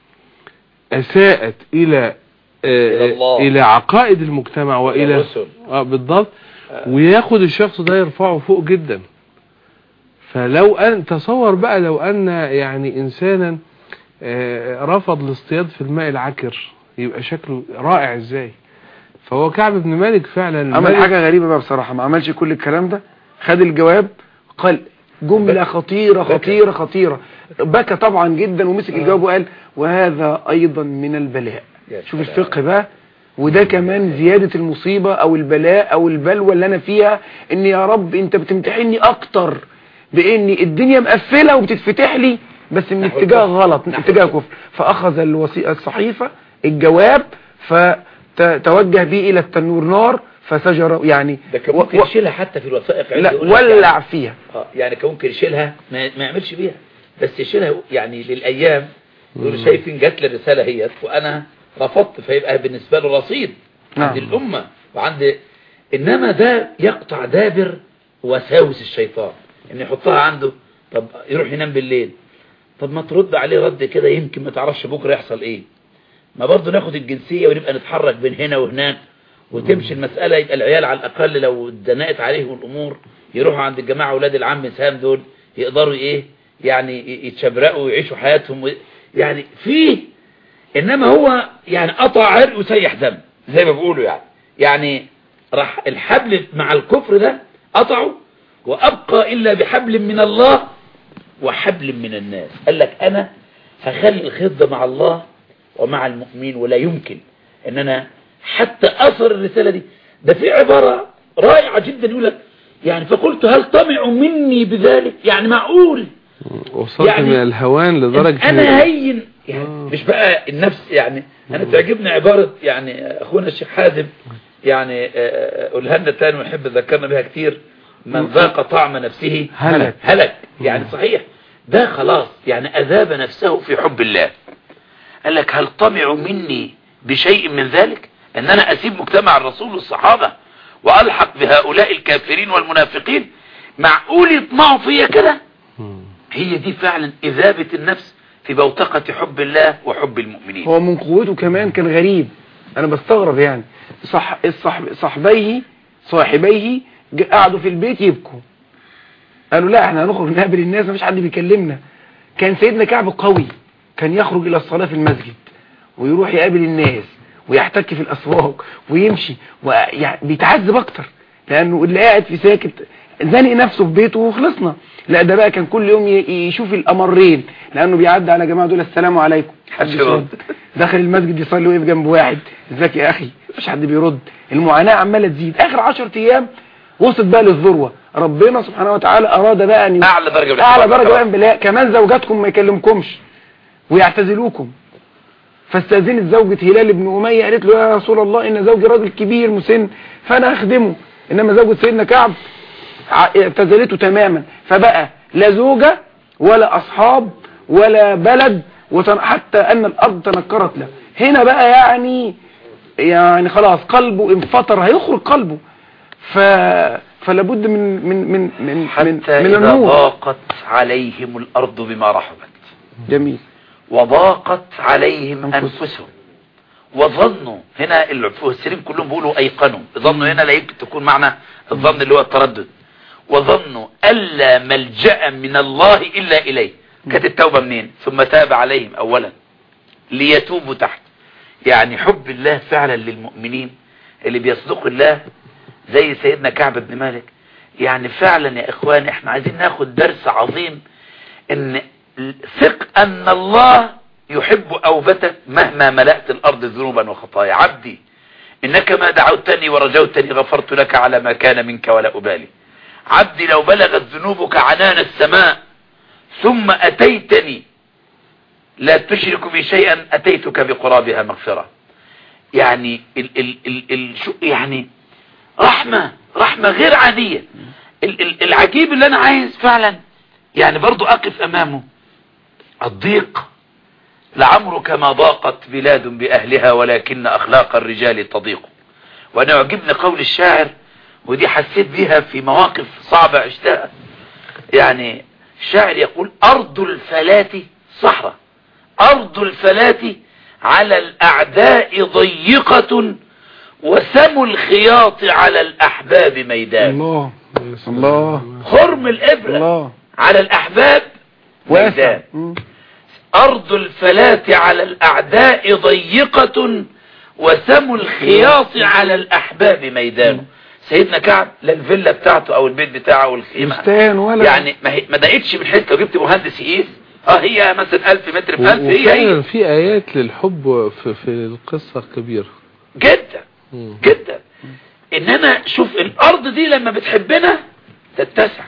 اساءت الى آه الى عقائد المجتمع والى اه بالضبط، وياخد الشخص ده يرفعه فوق جدا. فلو ان تصور بقى لو ان يعني انسانا آه رفض الاصطياد في الماء العكر يبقى شكله رائع ازاي. فهو كعب بن مالك فعلا عمل حاجة غريبة بقى بصراحة، ما عملش كل الكلام ده، خد الجواب قال جملة خطيرة خطيرة خطيرة، بكى طبعا جدا ومسك الجواب وقال وهذا ايضا من البلاء. شوف الفقه بقى، وده كمان زيادة المصيبة او البلاء او البلوى اللي انا فيها، ان يا رب انت بتمتحني اكتر باني الدنيا مقفلة وبتتفتح لي بس من اتجاه غلط، من اتجاه كفر. فاخذ الوثيقة الصحيفة الجواب فتوجه به الى التنور نار فسجر. يعني ده كان ممكن و... يشيلها حتى في الوثائق، لا ولع يعني فيها. اه يعني كان ممكن يشيلها ما, ما يعملش بيها، بس يشيلها يعني للايام يقول شايفين جات لي الرساله هي وانا رفضت، فيبقى بالنسبه له رصيد عند نعم. الامه وعند. انما ده يقطع دابر وساوس الشيطان ان يحطها عنده. طب يروح ينام بالليل، طب ما ترد عليه رد كده يمكن ما تعرفش بكره يحصل ايه. ما برضه ناخد الجنسيه ونبقى نتحرك بين هنا وهناك وتمشي المسألة، يبقى العيال على الأقل لو اتزنقت عليهم الأمور يروحوا عند الجماعة أولاد العم سام دول يقدروا إيه يعني يتشبرقوا ويعيشوا حياتهم يعني فيه. إنما هو يعني قطع عرق وسيح دم زي ما بيقولوا، يعني يعني راح الحبل مع الكفر ده قطعه وأبقى إلا بحبل من الله وحبل من الناس. قال لك أنا هخلي الخيط ده مع الله ومع المؤمنين، ولا يمكن ان انا حتى اثر الرسالة دي. ده في عبارة رائعة جدا يقول لك يعني فقلت هل طمع مني بذلك؟ يعني معقول وصلت يعني من الهوان لدرجة انا هين يعني آه. مش بقى النفس يعني. انا تعجبني عبارة يعني اخونا الشيخ حازم يعني قولها لنا تاني ونحب ذكرنا بها كتير، من ذاق طعم نفسه هلك هلك. يعني صحيح ده خلاص يعني اذاب نفسه في حب الله. قال لك هل طمع مني بشيء من ذلك، ان انا اسيب مجتمع الرسول والصحابة والحق بهؤلاء الكافرين والمنافقين؟ معقول يطمعوا فيا كده؟ هي دي فعلا اذابة النفس في بوتقة حب الله وحب المؤمنين. هو من قوته كمان كان غريب، انا بستغرب يعني صح الصحب صاحبيه صاحبيه قعدوا في البيت يبكوا، قالوا لا احنا هنخرج نقابل الناس مفيش حد بيكلمنا. كان سيدنا كعب قوي، كان يخرج الى الصلاة في المسجد ويروح يقابل الناس ويحتك في الاسواق ويمشي وبيتعذب اكتر، لانه اللي قاعد في ساكت زنق نفسه في بيته وخلصنا. لا ده بقى كان كل يوم يشوف الامرين، لانه بيعدي على جماعه دول السلام عليكم حد يرد، داخل المسجد يصلي ويقف جنب واحد ازيك يا اخي مفيش حد بيرد. المعاناه عماله تزيد. اخر عشرة ايام وصلت بقى للذروه، ربنا سبحانه وتعالى اراد بقى ان اعلى درجه اعلى درجه بقى بالله كمان زوجاتكم ما يكلمكمش ويعتزلوكم. فاستاذنت زوجة هلال بن أمية قالت له يا رسول الله ان زوجي راجل كبير مسن فانا اخدمه، انما زوجة سيدنا كعب اعتزلته تماما، فبقى لا زوجة ولا اصحاب ولا بلد حتى ان الارض تنكرت له. هنا بقى يعني يعني خلاص قلبه انفطر، هيخرج قلبه. ف فلابد من من من من حتى من, من إذا ضاقت عليهم الارض بما رحبت. جميل. وضاقت عليهم أنفسهم وظنوا. هنا المفسرين كلهم بيقولوا أيقنوا. ظنوا هنا لا يمكن تكون معنى الظن اللي هو التردد. وظنوا ألا ملجأ من الله إلا إليه. كانت التوبة منين؟ ثم تاب عليهم أولا ليتوبوا تحت. يعني حب الله فعلا للمؤمنين اللي بيصدقوا الله زي سيدنا كعب بن مالك. يعني فعلا يا إخوان احنا عايزين ناخد درس عظيم، ان ثق أن الله يحب أوبتك مهما ملأت الأرض ذنوبا وخطايا. عبدي إنك ما دعوتني ورجوتني غفرت لك على ما كان منك ولا أبالي. عبدي لو بلغت ذنوبك عنان السماء ثم أتيتني لا تشرك بي شيئا أتيتك بقرابها مغفرة. يعني ال ال ال ال يعني رحمة رحمة غير عادية. ال ال العجيب اللي أنا عايز فعلا يعني برضو أقف أمامه الضيق. لعمرك ما ضاقت بلاد بأهلها ولكن أخلاق الرجال تضيق. وأنا أعجبني قول الشاعر، ودي حسيت بها في مواقف صعبة عشتها. يعني الشاعر يقول أرض الفلاة صحراء، أرض الفلاة على الأعداء ضيقة وسم الخياط على الأحباب ميدان. الله الله. خرم الإبرة الله. على الأحباب ميدان. أرض الفلاة على الأعداء ضيقة وسم الخياط على الأحباب ميدان. سيدنا كعب لا الفيلا بتاعته أو البيت بتاعه والخيمة ولا يعني ما, ما دقتش من حتة وجبت مهندس يقيس اه هي مثلا ألف متر في ألف. هي هي في آيات للحب في, في القصة كبيرة جدا جدا. إنما شوف الأرض دي لما بتحبنا تتسع.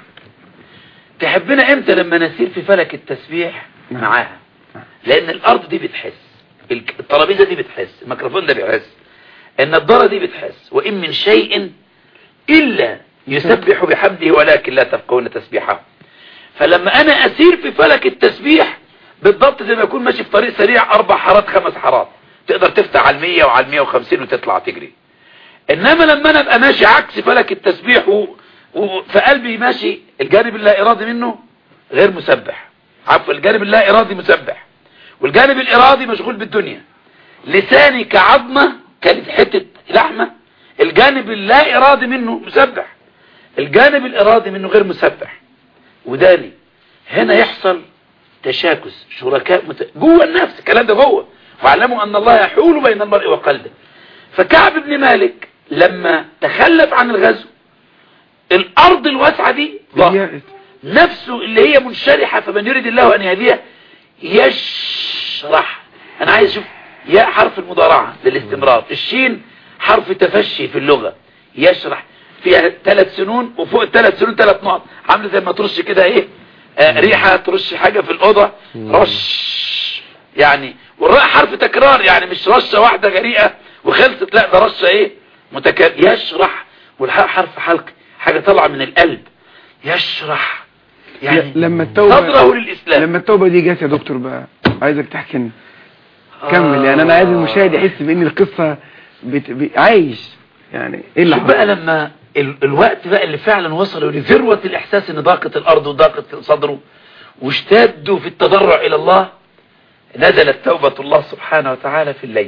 تحبنا امتى؟ لما نسير في فلك التسبيح معاها. لان الارض دي بتحس، الترابيزه دي بتحس، الميكروفون ده بيحس، النضاره دي بتحس. وان من شيء الا يسبح بحمده ولكن لا تفقهون تسبيحه. فلما انا اسير في فلك التسبيح بالضبط زي ما اكون ماشي في طريق سريع اربع حارات خمس حارات تقدر تفتح على المية وعلى المية وخمسين وتطلع تجري. انما لما انا ابقى ماشي عكس فلك التسبيح و... وفي قلبي ماشي الجانب اللا ارادي منه غير مسبح، عفوا الجانب اللا ارادي مسبح والجانب الارادي مشغول بالدنيا. لساني كعظمة كانت حتة لحمة، الجانب اللا ارادي منه مسبح، الجانب الارادي منه غير مسبح. وداني هنا يحصل تشاكس شركاء مت... جوه النفس. الكلام ده جوه. واعلموا ان الله يحول بين المرء وقلبه. فكعب بن مالك لما تخلف عن الغزو الارض الواسعة دي ضاء نفسه اللي هي منشرحة، فمن يريد الله أن يهديه يشرح. أنا عايز أشوف ياء حرف المضارعة للاستمرار، الشين حرف تفشي في اللغة، يشرح فيها ثلاث سنون، وفوق الثلاث سنون ثلاث نقط، عامله زي ما ترش كده ايه آه ريحة، ترش حاجة في الأوضة، رش يعني. والراء حرف تكرار، يعني مش رشة واحدة جريئة وخلصت، لا ده رشة ايه متكرر، يشرح. والحاء حرف حلق، حاجة طالعة من القلب، يشرح يعني لما التوبة صدره للإسلام. لما التوبة دي جت يا دكتور بقى، عايزك تحكي لنا كمل. يعني انا عايز المشاهد يحس بان القصة بت... ب... عايش يعني ايه اللي حصل بقى لما ال... الوقت بقى اللي فعلا وصلوا لذروة الإحساس ان ضاقت الأرض وضاقت صدره، واشتدوا في التضرع إلى الله، نزلت توبة الله سبحانه وتعالى في الليل.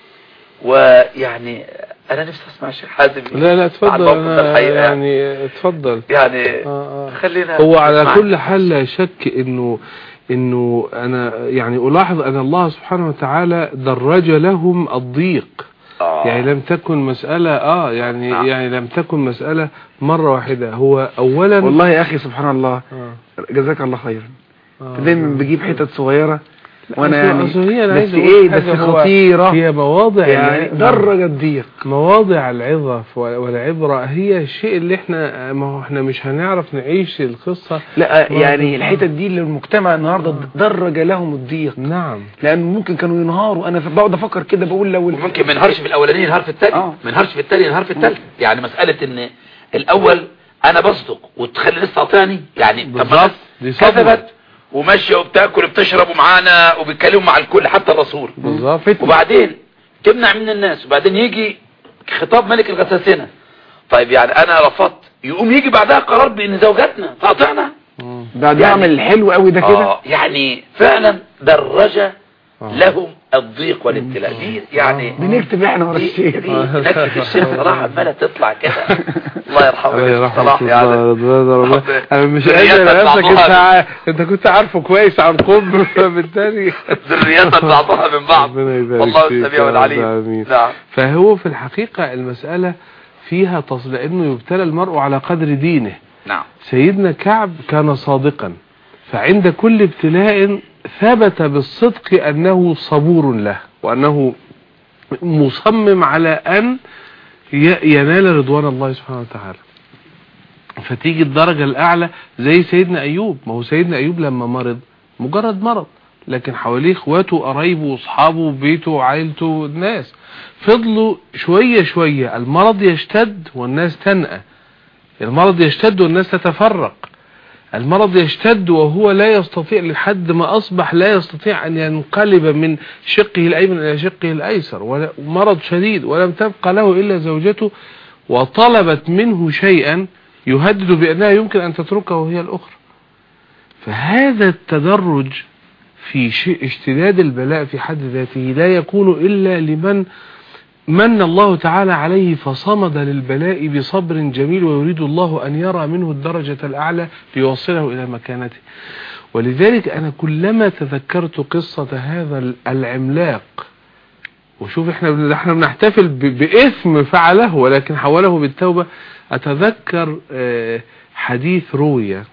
ويعني انا نفسي اسمع شيخ حازم. لا لا اتفضل، أنا يعني اتفضل يعني آه آه. خلينا هو على كل حال لا شك انه انه انا يعني الاحظ ان الله سبحانه وتعالى درج لهم الضيق. آه. يعني لم تكن مسألة اه يعني آه. يعني لم تكن مسألة مرة واحدة. هو اولا والله يا اخي سبحان الله آه. جزاك الله خيرا. آه. دايما بجيب حتت صغيرة وانا يعني بس ايه بس خطيرة، هي مواضع يعني درج الضيق، مواضع العظة والعبرة هي الشيء اللي احنا ما هو احنا مش هنعرف نعيش القصة. لا يعني الحتت دي اللي المجتمع النهاردة درج لهم الضيق. نعم، لان ممكن كانوا ينهاروا. انا بقعد افكر كده بقول لو ممكن ما ينهارش في الاولاني ينهار في الثاني، آه. ما ينهارش في الثاني ينهار في الثالث. يعني مسألة ان الاول انا بصدق وتخلي الناس تعطيني، يعني طب كذبت وماشيه وبتاكل وبتشرب ومعانا وبيتكلموا مع الكل حتى الرسول بالظبط، وبعدين تمنع من الناس، وبعدين يجي خطاب ملك الغساسنة. طيب يعني انا رفضت، يقوم يجي بعدها قرار بان زوجاتنا تعطينا بعد يعني يعمل الحلو قوي ده كده. آه يعني فعلا درجة آه. لهم الضيق والابتلاء دي. يعني آه. بنكتب احنا ورا الشيخ، نكتب الشيخ صراحة عمالة تطلع كده. الله يرحمه صراحة. يعني انا مش قادر افهمك، انت انت كنت عارفه كويس عن قرب، فبالتالي ذريتنا بعضها من بعض. والله السميع العليم. نعم. فهو في الحقيقة المسألة فيها تصل انه يبتلى المرء على قدر دينه. نعم. سيدنا كعب كان صادقا، فعند كل ابتلاء ثبت بالصدق أنه صبور له، وأنه مصمم على أن ينال رضوان الله سبحانه وتعالى. فتيجي الدرجة الأعلى زي سيدنا أيوب. ما هو سيدنا أيوب لما مرض مجرد مرض، لكن حواليه اخواته وقرايبه واصحابه وبيته وعائلته والناس فضلوا شوية شوية المرض يشتد والناس تنأى، المرض يشتد والناس تتفرق، المرض يشتد وهو لا يستطيع لحد ما أصبح لا يستطيع أن ينقلب من شقه الأيمن إلى شقه الأيسر، مرض شديد، ولم تبقى له إلا زوجته، وطلبت منه شيئا يهدد بأنها يمكن أن تتركه وهي الأخرى. فهذا التدرج في اشتداد البلاء في حد ذاته لا يكون إلا لمن من الله تعالى عليه فصمد للبلاء بصبر جميل، ويريد الله أن يرى منه الدرجة الأعلى ليوصله إلى مكانته. ولذلك أنا كلما تذكرت قصة هذا العملاق، وشوف احنا احنا بنحتفل بإثم فعله ولكن حوله بالتوبة، أتذكر حديث روية،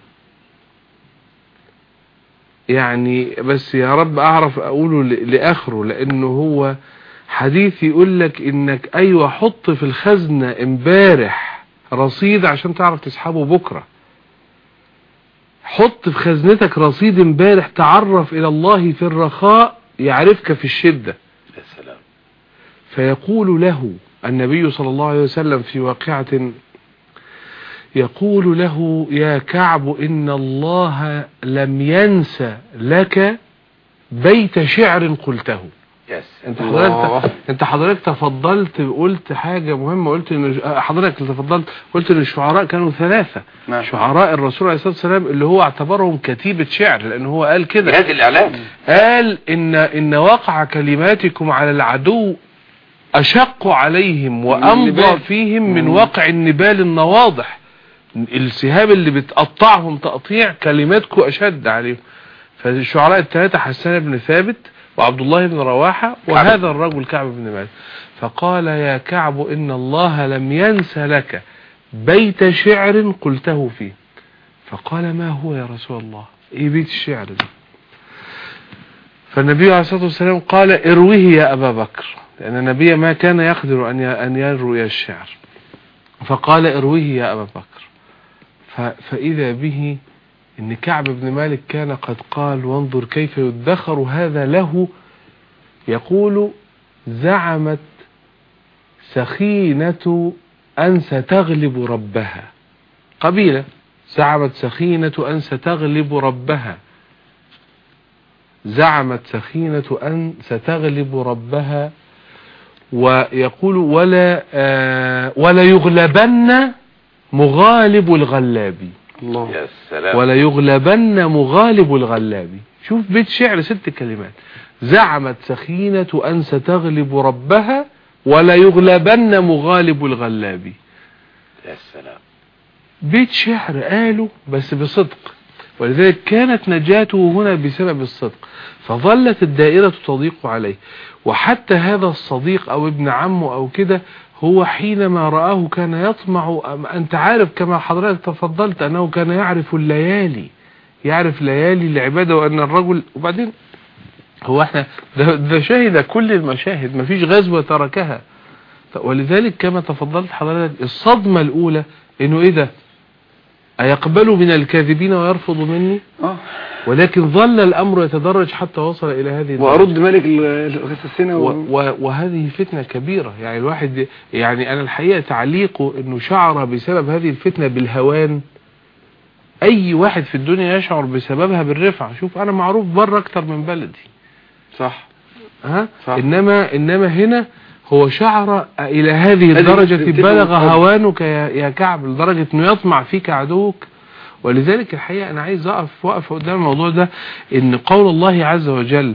يعني بس يا رب أعرف أقوله لآخره، لأنه هو حديث يقول لك إنك أيوة حط في الخزنة امبارح رصيد عشان تعرف تسحبه بكرة، حط في خزنتك رصيد امبارح، تعرف إلى الله في الرخاء يعرفك في الشدة. السلام. فيقول له النبي صلى الله عليه وسلم في واقعة، يقول له يا كعب إن الله لم ينسى لك بيت شعر قلته. انت حضرتك انت حضرتك تفضلت قلت حاجة مهمة، قلت ان حضرتك تفضلت قلت ان الشعراء كانوا ثلاثة، نعم. شعراء الرسول عليه الصلاة والسلام اللي هو اعتبرهم كتيبة شعر، لان هو قال كده هذا الاعلام، قال ان ان وقع كلماتكم على العدو اشق عليهم وامضى فيهم من وقع النبال النواضح، السهام اللي بتقطعهم تقطيع كلماتكم اشد عليهم. فالشعراء الثلاثة حسان بن ثابت وعبد الله بن رواحة وهذا الرجل كعب بن مالك. فقال يا كعب إن الله لم ينس لك بيت شعر قلته فيه. فقال ما هو يا رسول الله؟ ايه بيت الشعر ده؟ فالنبي عليه الصلاة والسلام قال ارويه يا أبا بكر، لأن النبي ما كان يقدر أن يروي الشعر، فقال ارويه يا أبا بكر. فإذا به إن كعب بن مالك كان قد قال وانظر كيف يدخر هذا له، يقول زعمت سخينة أن ستغلب ربها، قبيلة زعمت سخينة أن ستغلب ربها، زعمت سخينة أن ستغلب ربها، ويقول ولا آه ولا يغلبن مغالب الغلابي. الله يا سلام. ولا يغلبن مغالب الغلابي. شوف بيت شعر ست كلمات، زعمت سخينة أن ستغلب ربها ولا يغلبن مغالب الغلابي. يا سلام. بيت شعر قالوا بس بصدق، ولذلك كانت نجاته هنا بسبب الصدق، فظلت الدائرة تضيق عليه. وحتى هذا الصديق أو ابن عمه أو كده، هو حينما رآه كان يطمع. أنت عارف كما حضرتك تفضلت أنه كان يعرف الليالي، يعرف ليالي العبادة، وأن الرجل وبعدين هو احنا ده, ده شاهد كل المشاهد، ما فيش غزوة تركها. ولذلك كما تفضلت حضرتك الصدمة الأولى إنه إيه ده، أيقبل من الكاذبين ويرفض مني؟ اه ولكن ظل الأمر يتدرج حتى وصل إلى هذه الدرجة. وأرد ملك الغساسنة و... و... وهذه فتنة كبيرة. يعني الواحد يعني أنا الحقيقة تعليقه إنه شعر بسبب هذه الفتنة بالهوان. أي واحد في الدنيا يشعر بسببها بالرفعة. شوف أنا معروف بره أكتر من بلدي، صح ها؟ صح. إنما إنما هنا هو شعر إلى هذه الدرجة بلغ هوانك يا كعب، لدرجة إنه يطمع فيك عدوك. ولذلك الحقيقة أنا عايز أقف وقف قدام الموضوع ده، إن قول الله عز وجل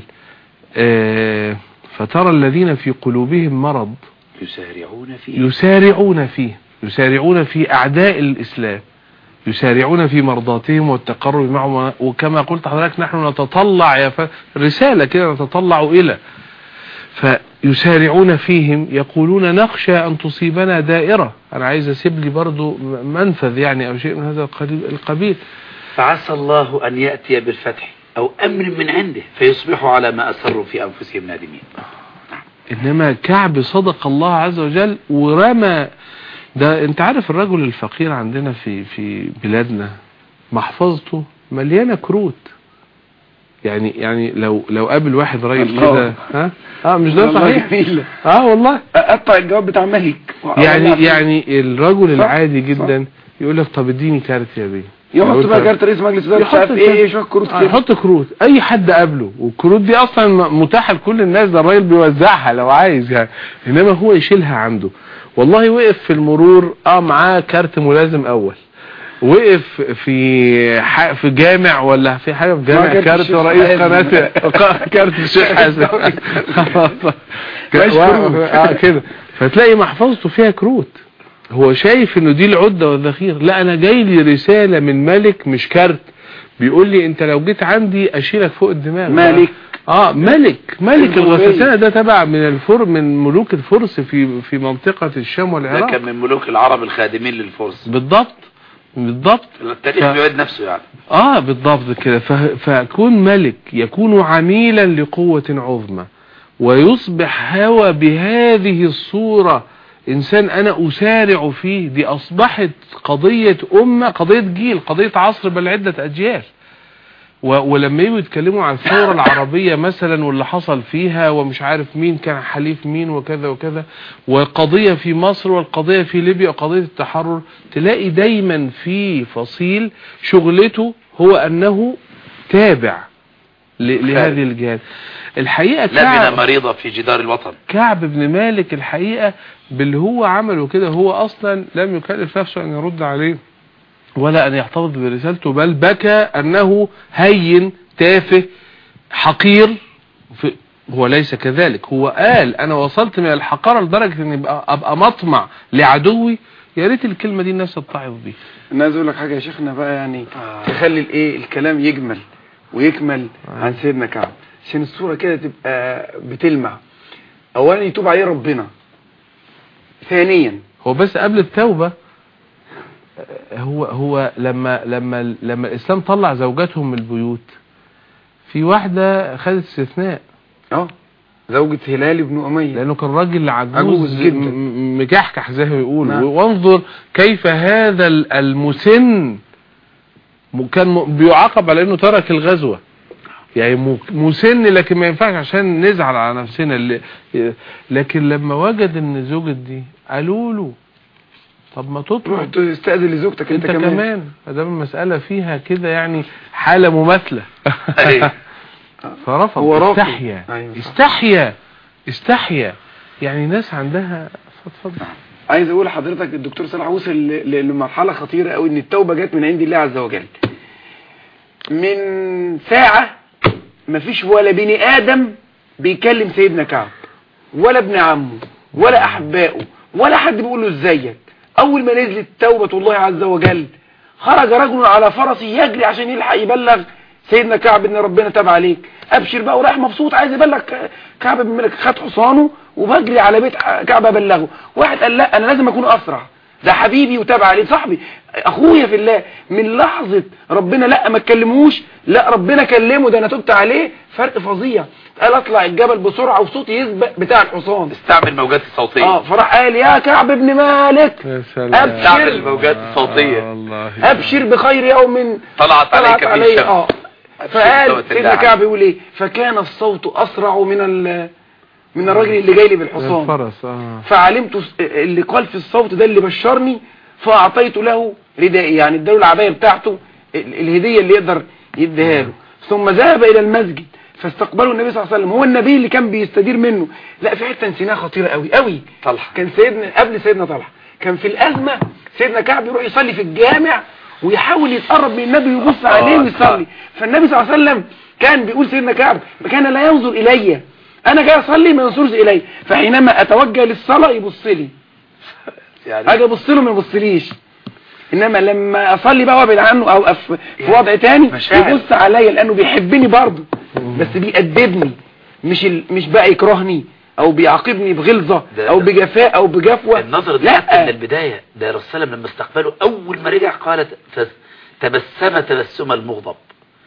آه فترى الذين في قلوبهم مرض يسارعون فيه يسارعون فيه يسارعون في أعداء الإسلام، يسارعون في مرضاتهم والتقرب معهم. وكما قلت حضرتك نحن نتطلع يا ف... رسالة كده نتطلع إلى، فيسارعون فيهم يقولون نخشى أن تصيبنا دائرة. أنا عايز أسيب لي برضو منفذ يعني أو شيء من هذا القبيل. فعسى الله أن يأتي بالفتح أو أمر من عنده فيصبحوا على ما أسروا في أنفسهم نادمين. إنما كعب صدق الله عز وجل ورمى ده. أنت عارف الرجل الفقير عندنا في في بلادنا محفظته مليانة كروت. يعني يعني لو لو قابل واحد راجل كده ها اه مش ده صحيح؟ اه والله اقطع الجواب بتاع ملك يعني يعني الرجل العادي جدا يقول لك طب اديني كارت يا بيه، يحط بقى كارت رئيس مجلس الاداره مش عارف ايه شويه كروت كده، يحط كروت اي حد قابله، والكروت دي اصلا متاحه لكل الناس، ده الراجل بيوزعها لو عايز يعني، انما هو يشيلها عنده. والله وقف في المرور اه معاه كارت ملازم اول، وقف في في جامع ولا في حاجه في جامع كارت رئيس قناه كارت الشيخ حسن كده، فتلاقي محفظته فيها كروت. هو شايف انه دي العده والذخيره. لا انا جاي لي رساله من ملك مش كارت، بيقول لي انت لو جيت عندي اشيلك فوق الدماغ. ملك اه ملك ملك الغساسنه ده تبع من الفر من ملوك الفرس في في منطقه الشام والعراق، ده كان من ملوك العرب الخادمين للفرس. بالضبط بالضبط التاريخ ف... بيعيد نفسه يعني. اه بالضبط كده. ف... فكون ملك يكون عميلا لقوة عظمى ويصبح هوى بهذه الصورة انسان انا اسارع فيه، دي اصبحت قضية امة، قضية جيل، قضية عصر، بل عدة اجيال. و... ولما يجوا يتكلموا عن الثورة العربية مثلا واللي حصل فيها ومش عارف مين كان حليف مين وكذا وكذا، والقضية في مصر والقضية في ليبيا وقضية التحرر، تلاقي دايما في فصيل شغلته هو انه تابع ل... لهذه الجهات. الحقيقة لبنة مريضة في جدار الوطن. كعب بن مالك الحقيقة باللي هو عمله كده هو اصلا لم يكلف نفسه ان يرد عليه ولا أن يحتفظ برسالته، بل بكى أنه هين تافه حقير. هو ليس كذلك، هو قال أنا وصلت من الحقارة لدرجة أن أبقى مطمع لعدوي. يا ريت الكلمة دي الناس تتعظ بيها. أنا عايز أقول لك حاجة يا شيخنا بقى، يعني آه. تخلي الإيه الكلام يجمل ويكمل آه. عن سيدنا كعب، عشان الصورة كده تبقى بتلمع. أولا يتوب عليه ربنا، ثانيا هو بس قبل التوبة هو هو لما لما لما الاسلام طلع زوجاتهم من البيوت، في واحده خدت استثناء، اه زوجة هلال بن أمية، لانه كان راجل عجوز عجوز جدا م- مكحكح زي ما بيقولوا. نعم. وانظر كيف هذا ال- المسن م- كان م- بيعاقب على انه ترك الغزوه، يعني م- مسن لكن ما ينفعش عشان نزعل على نفسنا اللي. لكن لما وجد ان زوجة دي قالوا له طب ما روح تطلب تستأذن لزوجتك انت انت كمان, كمان. فدام المسألة فيها كده يعني حالة مماثلة. فرفض، هو رافض. استحيا أيوة استحيا استحيا يعني ناس عندها. اتفضل. عايز اقول لحضرتك الدكتور صلاح وصل ل- لمرحلة خطيرة قوي، ان التوبة جت من عند الله عز وجل. من ساعة مفيش ولا بني ادم بيكلم سيدنا كعب ولا ابن عمه ولا احبائه ولا حد بيقول له ازيك. اول ما نزلت توبة الله عز وجل خرج رجل على فرسه يجري عشان يلحق يبلغ سيدنا كعب ان ربنا تاب عليك. ابشر بقى ورايح مبسوط عايز يبلغ كعب بن مالك، خد حصانه وبجري على بيت كعب ابلغه. واحد قال لا انا لازم اكون اسرع، ده حبيبي وتاب عليه صاحبي اخويا في الله. من لحظة ربنا لا ما تكلموش، لا ربنا كلمه ده انا تبت عليه، فرق فظيع. قال اطلع الجبل بسرعة وصوتي يسبق بتاع الحصان، استعمل الموجات الصوتية. اه فراح قال يا كعب بن مالك يا سلام. استعمل الموجات الصوتية. آه والله. ابشر بخير يوم طلعت عليك في علي. الشمس. اه فقال سيدنا كعب يقول ايه فكان الصوت اسرع من ال من الراجل اللي جاي لي بالحصان. الفرس. اه فعلمت اللي قال في الصوت ده اللي بشرني، فاعطيت له ردائي، يعني اداله العبايه بتاعته ال- الهديه اللي يقدر يديها له. ثم ذهب الى المسجد فاستقبله النبي صلى الله عليه وسلم، هو النبي اللي كان بيستدير منه. لا في حته نسيناها خطيره قوي قوي. طلحة كان سيدنا قبل سيدنا طلحة كان في الازمه سيدنا كعب يروح يصلي في الجامع ويحاول يتقرب من النبي ويبص عليه ويصلي. فالنبي صلى الله عليه وسلم كان بيقول سيدنا كعب كان لا ينظر الي، انا جاي اصلي ما ينظرش الي، فحينما اتوجه للصلاه يبص لي، يعني اجي ابص له ما يبصليش. انما لما اصلي بقى وابعد عنه او أف في وضع تاني مشاعر. يبص عليا لانه بيحبني برضه، بس بيأدبني، مش ال... مش بقى يكرهني او بيعاقبني بغلظه ده- او ده- بجفاء او بجفوه. النظر دي لا. حتى من البداية. ده الرسول صلى الله عليه وسلم لما استقبله أول ما رجع قال ت- تبسم تبسم المغضب.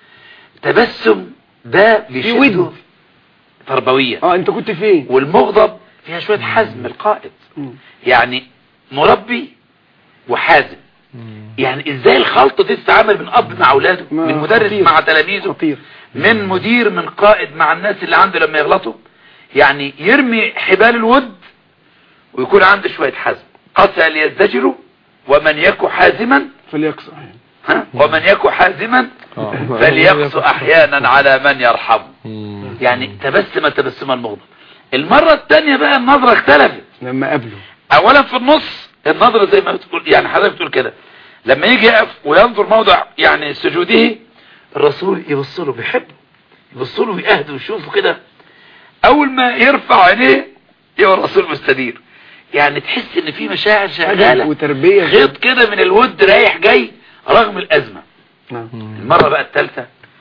تبسم ده بيشده ود. تربويا، اه انت كنت فين؟ والمغضب فيها شوية حزم القائد، مم. يعني مربي وحازم. يعني ازاي الخلطة دي تتعامل من اب مع اولاده، ما من مدرس خطير. مع تلاميذه، خطير. من مدير، من قائد مع الناس اللي عنده لما يغلطوا. يعني يرمي حبال الود ويكون عنده شوية حزم. قسى ليزدجروا ومن يكو حازما فليقصى. ها ومن يكو حازما آه. فليقص احيانا على من يرحم. مم. يعني تبسم تبسم المغضب. المرة الثانية بقى النظرة اختلفت. لما قابله اولا في النص النظرة زي ما بتقول، يعني حضرتك بتقول كده لما يجي يقف وينظر موضع يعني سجوده الرسول يبص له بيحبه، يبص له ويأهده ويشوفه كده. اول ما يرفع عينيه يبقى الرسول مستدير، يعني تحس ان في مشاعر شغالة وتربيه. خيط كده من الود رايح جاي رغم الازمة. نعم. المرة بقى الثالثة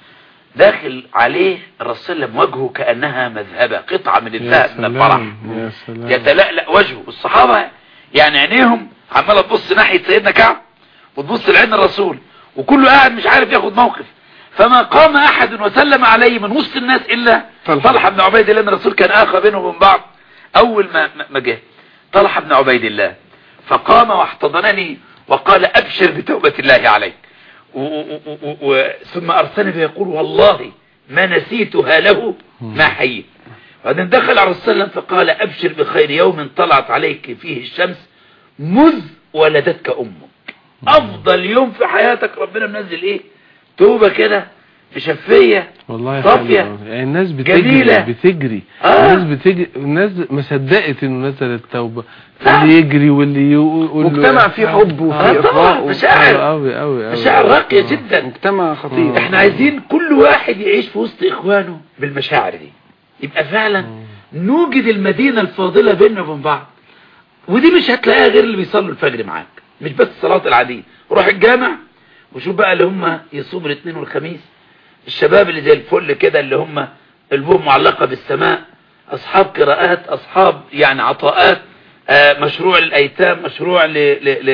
داخل عليه الرسول لم وجهه كأنها مذهبة، قطعة من يا الذهب من الفرح، سلام. يا سلام. يتلألأ وجهه. الصحابة يعني عينيهم عمالة تبص ناحية سيدنا كعب وتبص لعين الرسول، وكله قاعد مش عارف ياخد موقف. فما قام احد وسلم عليه من وسط الناس الا طلحة. طلحة بن عبيد الله، ان الرسول كان اخى بينه وبين بعض. اول ما ما جه طلحة بن عبيد الله فقام واحتضنني وقال ابشر بتوبة الله عليك، و و و و ثم ارسلني فيقول والله ما نسيتها له ما حييت. وبعدين دخل على الرسول صلى الله عليه وسلم فقال ابشر بخير يوم طلعت عليك فيه الشمس مذ ولدتك امك. افضل يوم في حياتك ربنا منزل ايه؟ توبة كده مشفية والله صافية حلوة. يعني الناس بتجري جميلة. بتجري آه. الناس بتجري، الناس ما صدقت انه نزل التوبة. نعم. اللي يجري واللي يقول له مجتمع فيه حب وفيه آه طبعا إخاء. مشاعر قوي قوي مشاعر راقية جدا. مجتمع خطير. احنا عايزين كل واحد يعيش في وسط اخوانه بالمشاعر دي، يبقى فعلا نوجد المدينة الفاضلة بيننا وبين بعض. ودي مش هتلاقيها غير اللي بيصلوا الفجر معاك، مش بس الصلاة العادية. روح الجامع وشوف بقى اللي هم يصوموا الاثنين والخميس، الشباب اللي زي الفل كده اللي هم قلبهم معلقة بالسماء، اصحاب قراءات، اصحاب يعني عطاءات، آه مشروع للايتام، مشروع ل... ل... ل...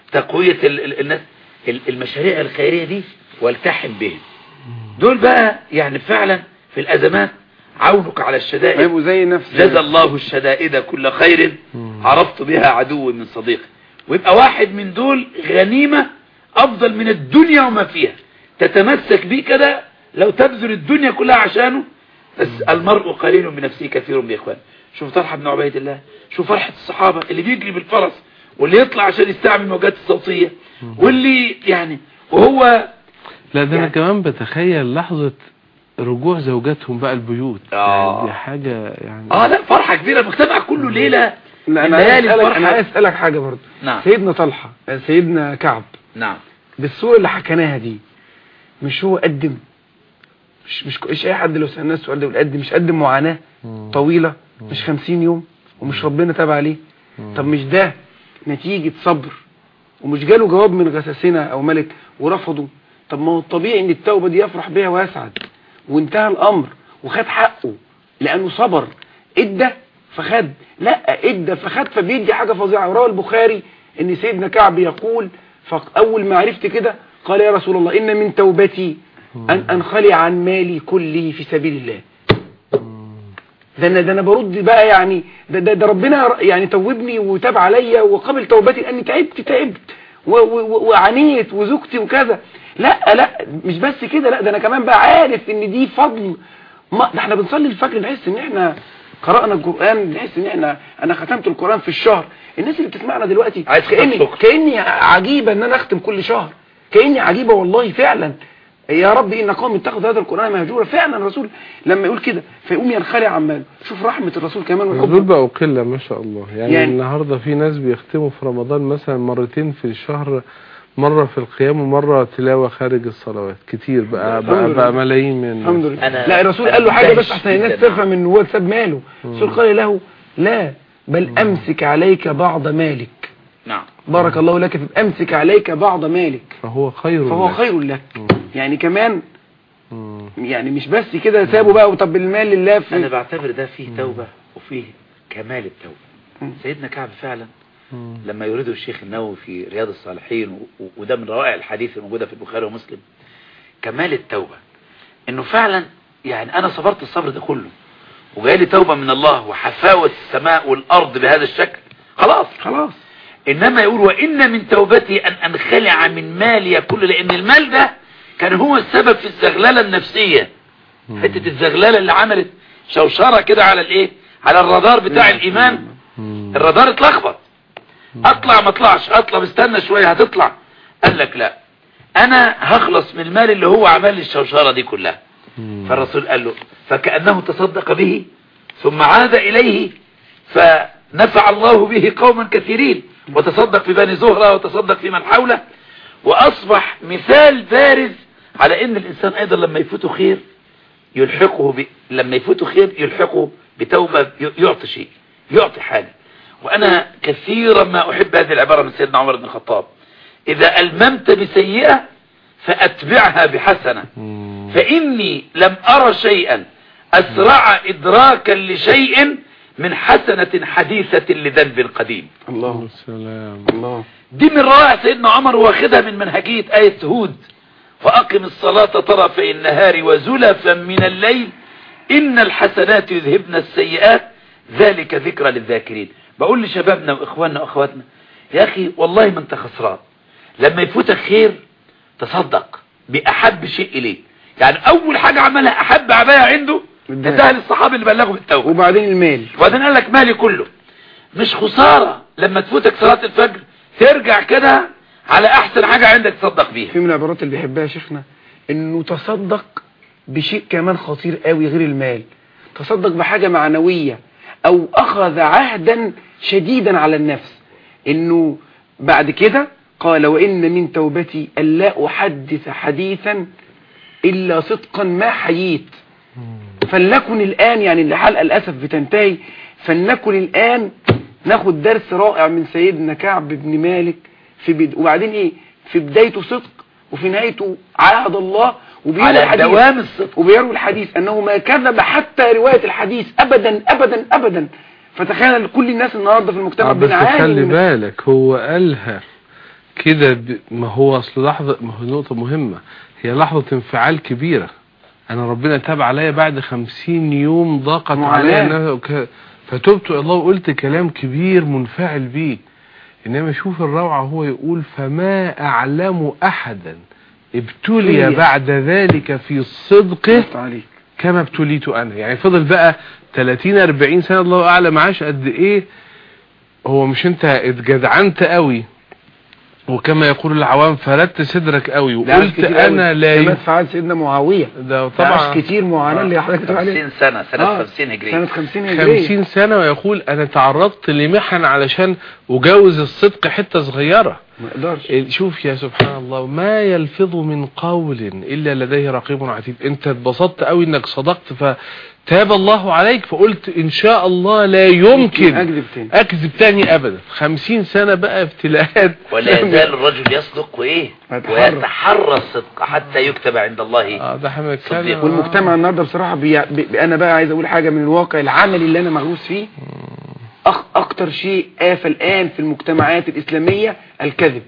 تقوية ال ال الناس المشاريع الخيرية دي والتحم بهم. دول بقى يعني فعلا في الأزمات عونك على الشدائد. يبقوا زي نفس جزى الله الشدائد كل خير عرفت بها عدو من صديق. ويبقى واحد من دول غنيمة أفضل من الدنيا وما فيها، تتمسك بيه كده لو تبذل الدنيا كلها عشانه. بس المرء قليل بنفسه كثير بإخوان. شوف طلحة بن عبيد الله، شوف فرحة الصحابة اللي بيجري بالفرس واللي يطلع عشان يستعمل الموجات الصوتية واللي يعني وهو لا ده يعني انا كمان بتخيل لحظة رجوع زوجاتهم بقى البيوت. آه. يعني دي حاجة يعني اه لا فرحة كبيرة، المجتمع كله ليلة لا من انا عايز ليالي اسالك الفرحة. انا عايز اسالك حاجه برضه. نعم. سيدنا طلحه سيدنا كعب نعم. بالصوره اللي حكيناها دي مش هو قدم مش مش مش اي حد لو سالناه السؤال ده يقول قدم مش قدم معاناه طويله مش خمسين يوم ومش ربنا تاب عليه؟ طب مش ده نتيجه صبر ومش جاله جواب من غساسنه او ملك ورفضوا؟ طب ما هو الطبيعي ان التوبه دي يفرح بها ويسعد وانتهى الامر وخد حقه لانه صبر. ادى فخد، لا ادى فخد فبيدي حاجه فظيعه. رواه البخاري ان سيدنا كعب يقول فاول ما عرفت كده قال يا رسول الله ان من توبتي ان انخلع عن مالي كله في سبيل الله. ده انا ده انا برد بقى يعني ده, ده, ده ربنا يعني توبني وتاب عليا وقبل توبتي لاني تعبت تعبت وعانيت وزوجتي وكذا. لا لا مش بس كده، لا ده انا كمان بقى عارف ان دي فضل. ما ده احنا بنصلي الفجر نحس ان احنا قرأنا القرآن، نحس ان احنا انا ختمت القرآن في الشهر. الناس اللي بتسمعنا دلوقتي كأني كأني عجيبة ان انا اختم كل شهر، كأني عجيبة والله فعلا. يا رب ان قوم اتخذوا هذا القرآن مهجورا. فعلا الرسول لما يقول كده فيقوم ينخلع عن ماله. شوف رحمة الرسول كمان وحبه. دول بقوا قلة ما شاء الله يعني, يعني النهاردة في ناس بيختموا في رمضان مثلا مرتين في الشهر، مرة في القيام ومرة تلاوة خارج الصلوات. كتير بقى بقى, بقى ملايين من الحمد لله. لا الرسول قال له حاجة بس عشان الناس تفهم ان هو ساب ماله. الرسول قال له لا بل مم. امسك عليك بعض مالك. نعم. بارك مم. الله لك في امسك عليك بعض مالك فهو خير فهو لك. خير لك. مم. يعني كمان مم. يعني مش بس كده سابه بقى وطب المال لله. في انا بعتبر ده فيه توبة وفيه كمال التوبة. مم. سيدنا كعب فعلا لما يريده الشيخ النووي في رياض الصالحين وده من روائع الحديث الموجودة في البخاري ومسلم، كمال التوبة انه فعلا يعني انا صبرت الصبر ده كله وجاي لي توبة من الله وحفاوة السماء والارض بهذا الشكل، خلاص خلاص. انما يقول وان من توبتي ان انخلع من مالي كله، لان المال ده كان هو السبب في الزغللة النفسية. حتة الزغللة اللي عملت شوشرة كده على الايه، على الرادار بتاع الايمان. الرادار اتلخبط، اطلع ما اطلعش، اطلع استنى شوية هتطلع. قال لك لا انا هخلص من المال اللي هو عمل لي الشوشرة دي كلها. فالرسول قال له فكأنه تصدق به ثم عاد اليه فنفع الله به قوما كثيرين، وتصدق في بني زهرة وتصدق في من حوله، واصبح مثال بارز على ان الانسان ايضا لما يفوته خير يلحقه ب... لما يفوته خير يلحقه بتوبة، يعطي شيء، يعطي حاجة. وانا كثيرا ما احب هذه العبارة من سيدنا عمر بن الخطاب: اذا الممت بسيئة فاتبعها بحسنة، فاني لم ارى شيئا اسرع ادراكا لشيء من حسنة حديثة لذنب قديم. الله السلام. الله. دي من روائع سيدنا عمر واخدها من منهجية آية هود: فأقم الصلاة طرفي النهار وزلفا من الليل إن الحسنات يذهبن السيئات ذلك ذكرى للذاكرين. بقول لشبابنا وإخواننا وأخواتنا يا أخي والله ما أنت خسران لما يفوتك خير تصدق بأحب شيء إليه. يعني أول حاجة عملها أحب عباية عنده ده الصحابة اللي بلغوا بالتوبة، وبعدين المال، وبعدين قال لك مالي كله. مش خسارة لما تفوتك صلاة الفجر ترجع كده على احسن حاجة عندك تصدق بيها. في من العبارات اللي بيحبها شيخنا انه تصدق بشيء كمان خطير قوي غير المال. تصدق بحاجة معنوية او اخذ عهدا شديدا على النفس، انه بعد كده قال وان من توبتي الا احدث حديثا الا صدقا ما حييت. فلنكن الان، يعني الحلقة للاسف بتنتهي، فلنكن الان ناخد درس رائع من سيدنا كعب بن مالك في بد... وبعدين ايه في بدايته صدق وفي نهايته عهد الله، وبيروي الحديث دوام الصدق، وبيروي الحديث انه ما كذب حتى رواية الحديث ابدا ابدا ابدا. فتخيل كل الناس النهارده في المجتمع بس بنعاني. خلي بالك هو قالها كده ب... ما هو اصل لحظة، ما هو نقطة مهمة، هي لحظة انفعال كبيرة. انا ربنا تاب عليا بعد خمسين يوم ضاقت عليا ك... فتبت الى الله وقلت كلام كبير منفعل بيه. انما شوف الروعة، هو يقول فما اعلم احدا ابتلي بعد ذلك في صدقه كما ابتليت انا. يعني فضل بقى ثلاثين أربعين سنة الله اعلم عاش قد ايه. هو مش انت اتجدعنت قوي وكما يقول العوام فردت صدرك قوي وقلت انا لا يمكن فعل سيدنا معاوية ده طبعا كتير معاناة اللي حضرتك بتقول عليه خمسين سنة سنة آه. خمسين هجرية سنة خمسين هجرية خمسين سنة، ويقول انا تعرضت لمحن علشان اجاوز الصدق حتة صغيرة ما اقدرش. شوف يا سبحان الله، ما يلفظ من قول الا لديه رقيب عتيد. انت اتبسطت قوي انك صدقت فتاب الله عليك، فقلت ان شاء الله لا يمكن اكذب تاني اكذب تاني ابدا. خمسين سنة بقى ابتلاءات، ولا يزال الرجل يصدق وايه ويتحرى الصدق حتى يكتب عند الله اه ده احنا بنتكلم. والمجتمع النهارده بصراحة بي... بي... انا بقى عايز اقول حاجة من الواقع العملي اللي انا مغروس فيه. أخ... اكتر شيء آفة الان في المجتمعات الاسلامية الكذب.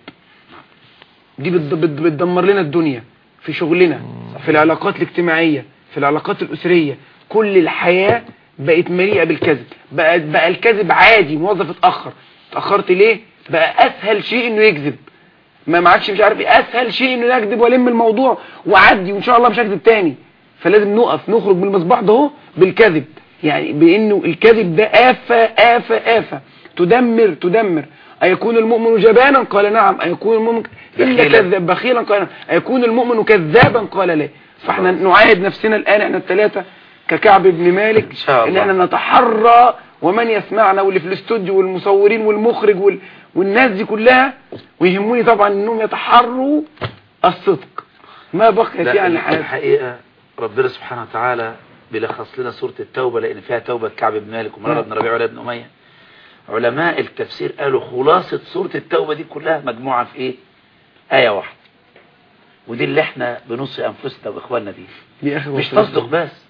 دي بت... بت... بتدمر لنا الدنيا في شغلنا، في العلاقات الاجتماعية، في العلاقات الاسرية. كل الحياة بقت مليئة بالكذب. بقى, بقى الكذب عادي. موظف اتأخر، اتأخرت ليه؟ بقى اسهل شيء انه يكذب. ما معكش مش عارف ايه، اسهل شيء انه يكذب والم الموضوع وعدي وان شاء الله مش هكذب تاني. فلازم نقف نخرج من المصباح ده اهو بالكذب، يعني بانه الكذب ده آفة آفة آفة تدمر تدمر. أيكون المؤمن جبانا؟ قال نعم. أيكون المؤمن إلا كذاب بخيلا؟ قال نعم. أيكون المؤمن كذابا؟ قال لا. فاحنا نعاهد نفسنا الآن احنا الثلاثة ككعب بن مالك إن, شاء الله. إن احنا نتحرى، ومن يسمعنا واللي في الاستوديو والمصورين والمخرج وال... والناس دي كلها، ويهموني طبعا انهم يتحروا الصدق ما بقي في عن الحياة. الحقيقة ربنا سبحانه وتعالى بيلخص لنا سورة التوبة، لأن فيها توبة كعب بن مالك ومرارة بن ربيعة ولا بن أمية. علماء التفسير قالوا خلاصة سورة التوبة دي كلها مجموعة في ايه؟ آية واحدة، ودي اللي احنا بنوصي أنفسنا وإخواننا دي. مش تصدق بس،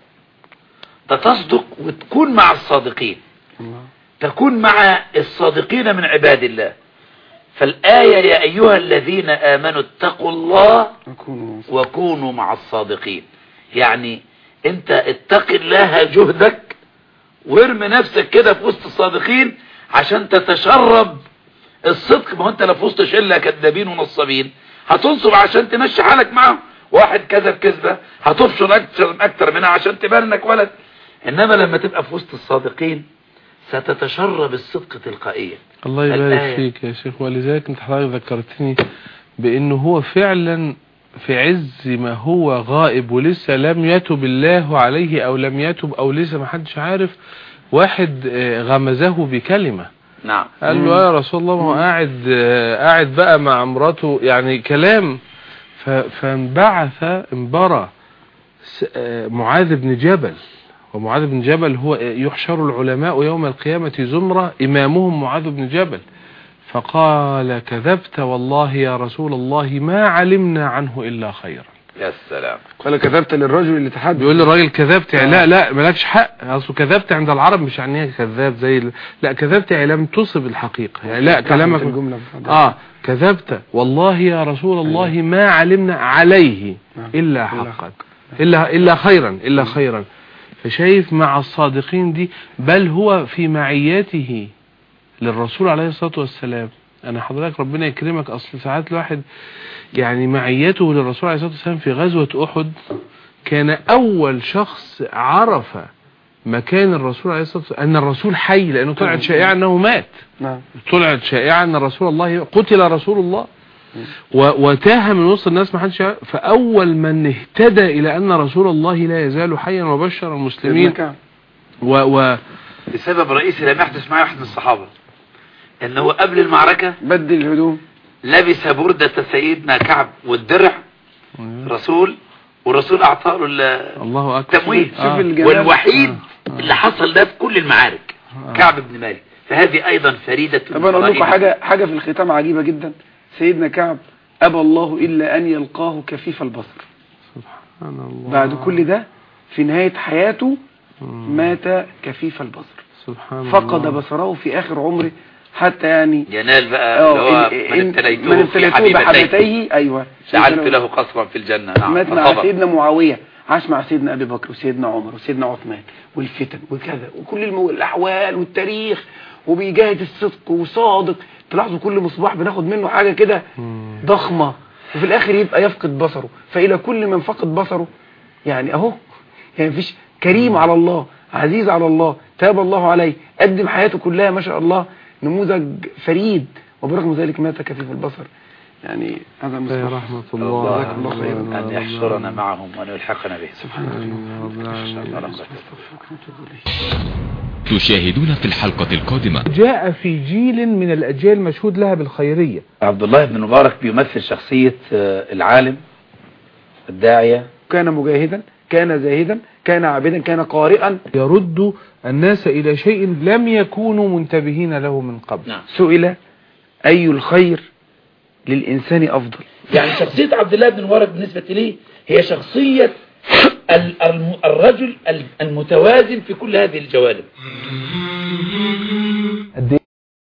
تصدق وتكون مع الصادقين، تكون مع الصادقين من عباد الله. فالآية يا أيها الذين آمنوا اتقوا الله وكونوا مع الصادقين. يعني انت اتق الله جهدك وارمي نفسك كده في وسط الصادقين عشان تتشرب الصدق. ما هو انت لو في وسط شله كذابين ونصابين هتنصب عشان تمشي حالك معهم. واحد كذب كذبه هتفشل اكتر اكتر منها عشان تبان انك ولد. انما لما تبقى في وسط الصادقين ستتشرب الصدق تلقائيا. الله يبارك فيك يا شيخ. ولذلك انت حضرتك ذكرتني بانه هو فعلا في عز ما هو غائب ولسه لم يتب الله عليه او لم يتب او لسه ما حدش عارف، واحد غمزه بكلمة. نعم. قال له يا رسول الله ما هو قاعد قاعد بقى مع مراته يعني كلام. فانبعث انبرى معاذ بن جبل، ومعاذ بن جبل هو يحشر العلماء يوم القيامة زمرة إمامهم معاذ بن جبل. فقال كذبت والله يا رسول الله ما علمنا عنه إلا خيرا. يا سلام. قال كذبت للرجل اللي تحدث. بيقول للراجل كذبت يعني لا لا مالكش حق. اصل كذبت عند العرب مش عنيها كذاب زي ال... لا كذبت يعني لم تصب الحقيقة يعني لا كلامك اه كذبت والله يا رسول الله ما علمنا عليه إلا حقا إلا إلا خيرا إلا خيرا. فشايف مع الصادقين دي، بل هو في معيته للرسول عليه الصلاة والسلام. انا حضرتك ربنا يكرمك، اصل ساعات الواحد يعني معيته للرسول عليه الصلاة والسلام في غزوة احد كان اول شخص عرف مكان الرسول عليه الصلاة والسلام ان الرسول حي، لانه طلعت شائعة انه مات. طلعت شائعة ان الرسول الله قتل رسول الله وتاه من وسط الناس ما حدش. فاول من اهتدى الى ان رسول الله لا يزال حيا وبشر المسلمين و, و لسبب رئيسي لم يحدث معي واحد من الصحابة، انه قبل المعركة بدل الهدوم، لبس بردة سيدنا كعب والدرع رسول، والرسول اعطاه له التمويل. آه. والوحيد آه. اللي حصل ده في كل المعارك آه. كعب بن مالك. فهذه ايضا فريدة. طب انا اقول لكم حاجة حاجة في الختام عجيبة جدا. سيدنا كعب ابى الله الا ان يلقاه كفيف البصر. سبحان الله. بعد كل ده في نهاية حياته مات كفيف البصر. سبحان فقد الله. بصره في اخر عمره حتى يعني ينال بقى اللي هو من ابتليته في حبيبتيه ايوه جعلت له قصرا في الجنة. نعم. مات مع سيدنا معاوية، عاش مع سيدنا ابي بكر وسيدنا عمر وسيدنا عثمان والفتن وكذا وكل المو... الاحوال والتاريخ، وبيجاهد الصدق وصادق. تلاحظوا كل مصباح بناخد منه حاجة كده ضخمة، وفي الاخر يبقى يفقد بصره. فالى كل من فقد بصره يعني اهو، يعني مفيش كريم على الله، عزيز على الله، تاب الله عليه، قدم حياته كلها ما شاء الله نموذج فريد، وبرغم ذلك مات كفيف البصر. يعني هذا مصباح رحمة الله. جزاك الله خيرا. أن يحشرنا معهم وأن يلحقنا به. سبحان الله. تشاهدون في الحلقة القادمة. جاء في جيل من الأجيال مشهود لها بالخيرية. عبد الله بن مبارك بيمثل شخصية العالم الداعية، كان مجاهدا، كان زاهدا، كان عابدا، كان قارئا، يرد الناس إلى شيء لم يكونوا منتبهين له من قبل. نعم. سئل أي الخير للإنسان أفضل. يعني شخصية عبد الله بن مبارك بالنسبة لي هي شخصية الرجل المتوازن في كل هذه الجوانب.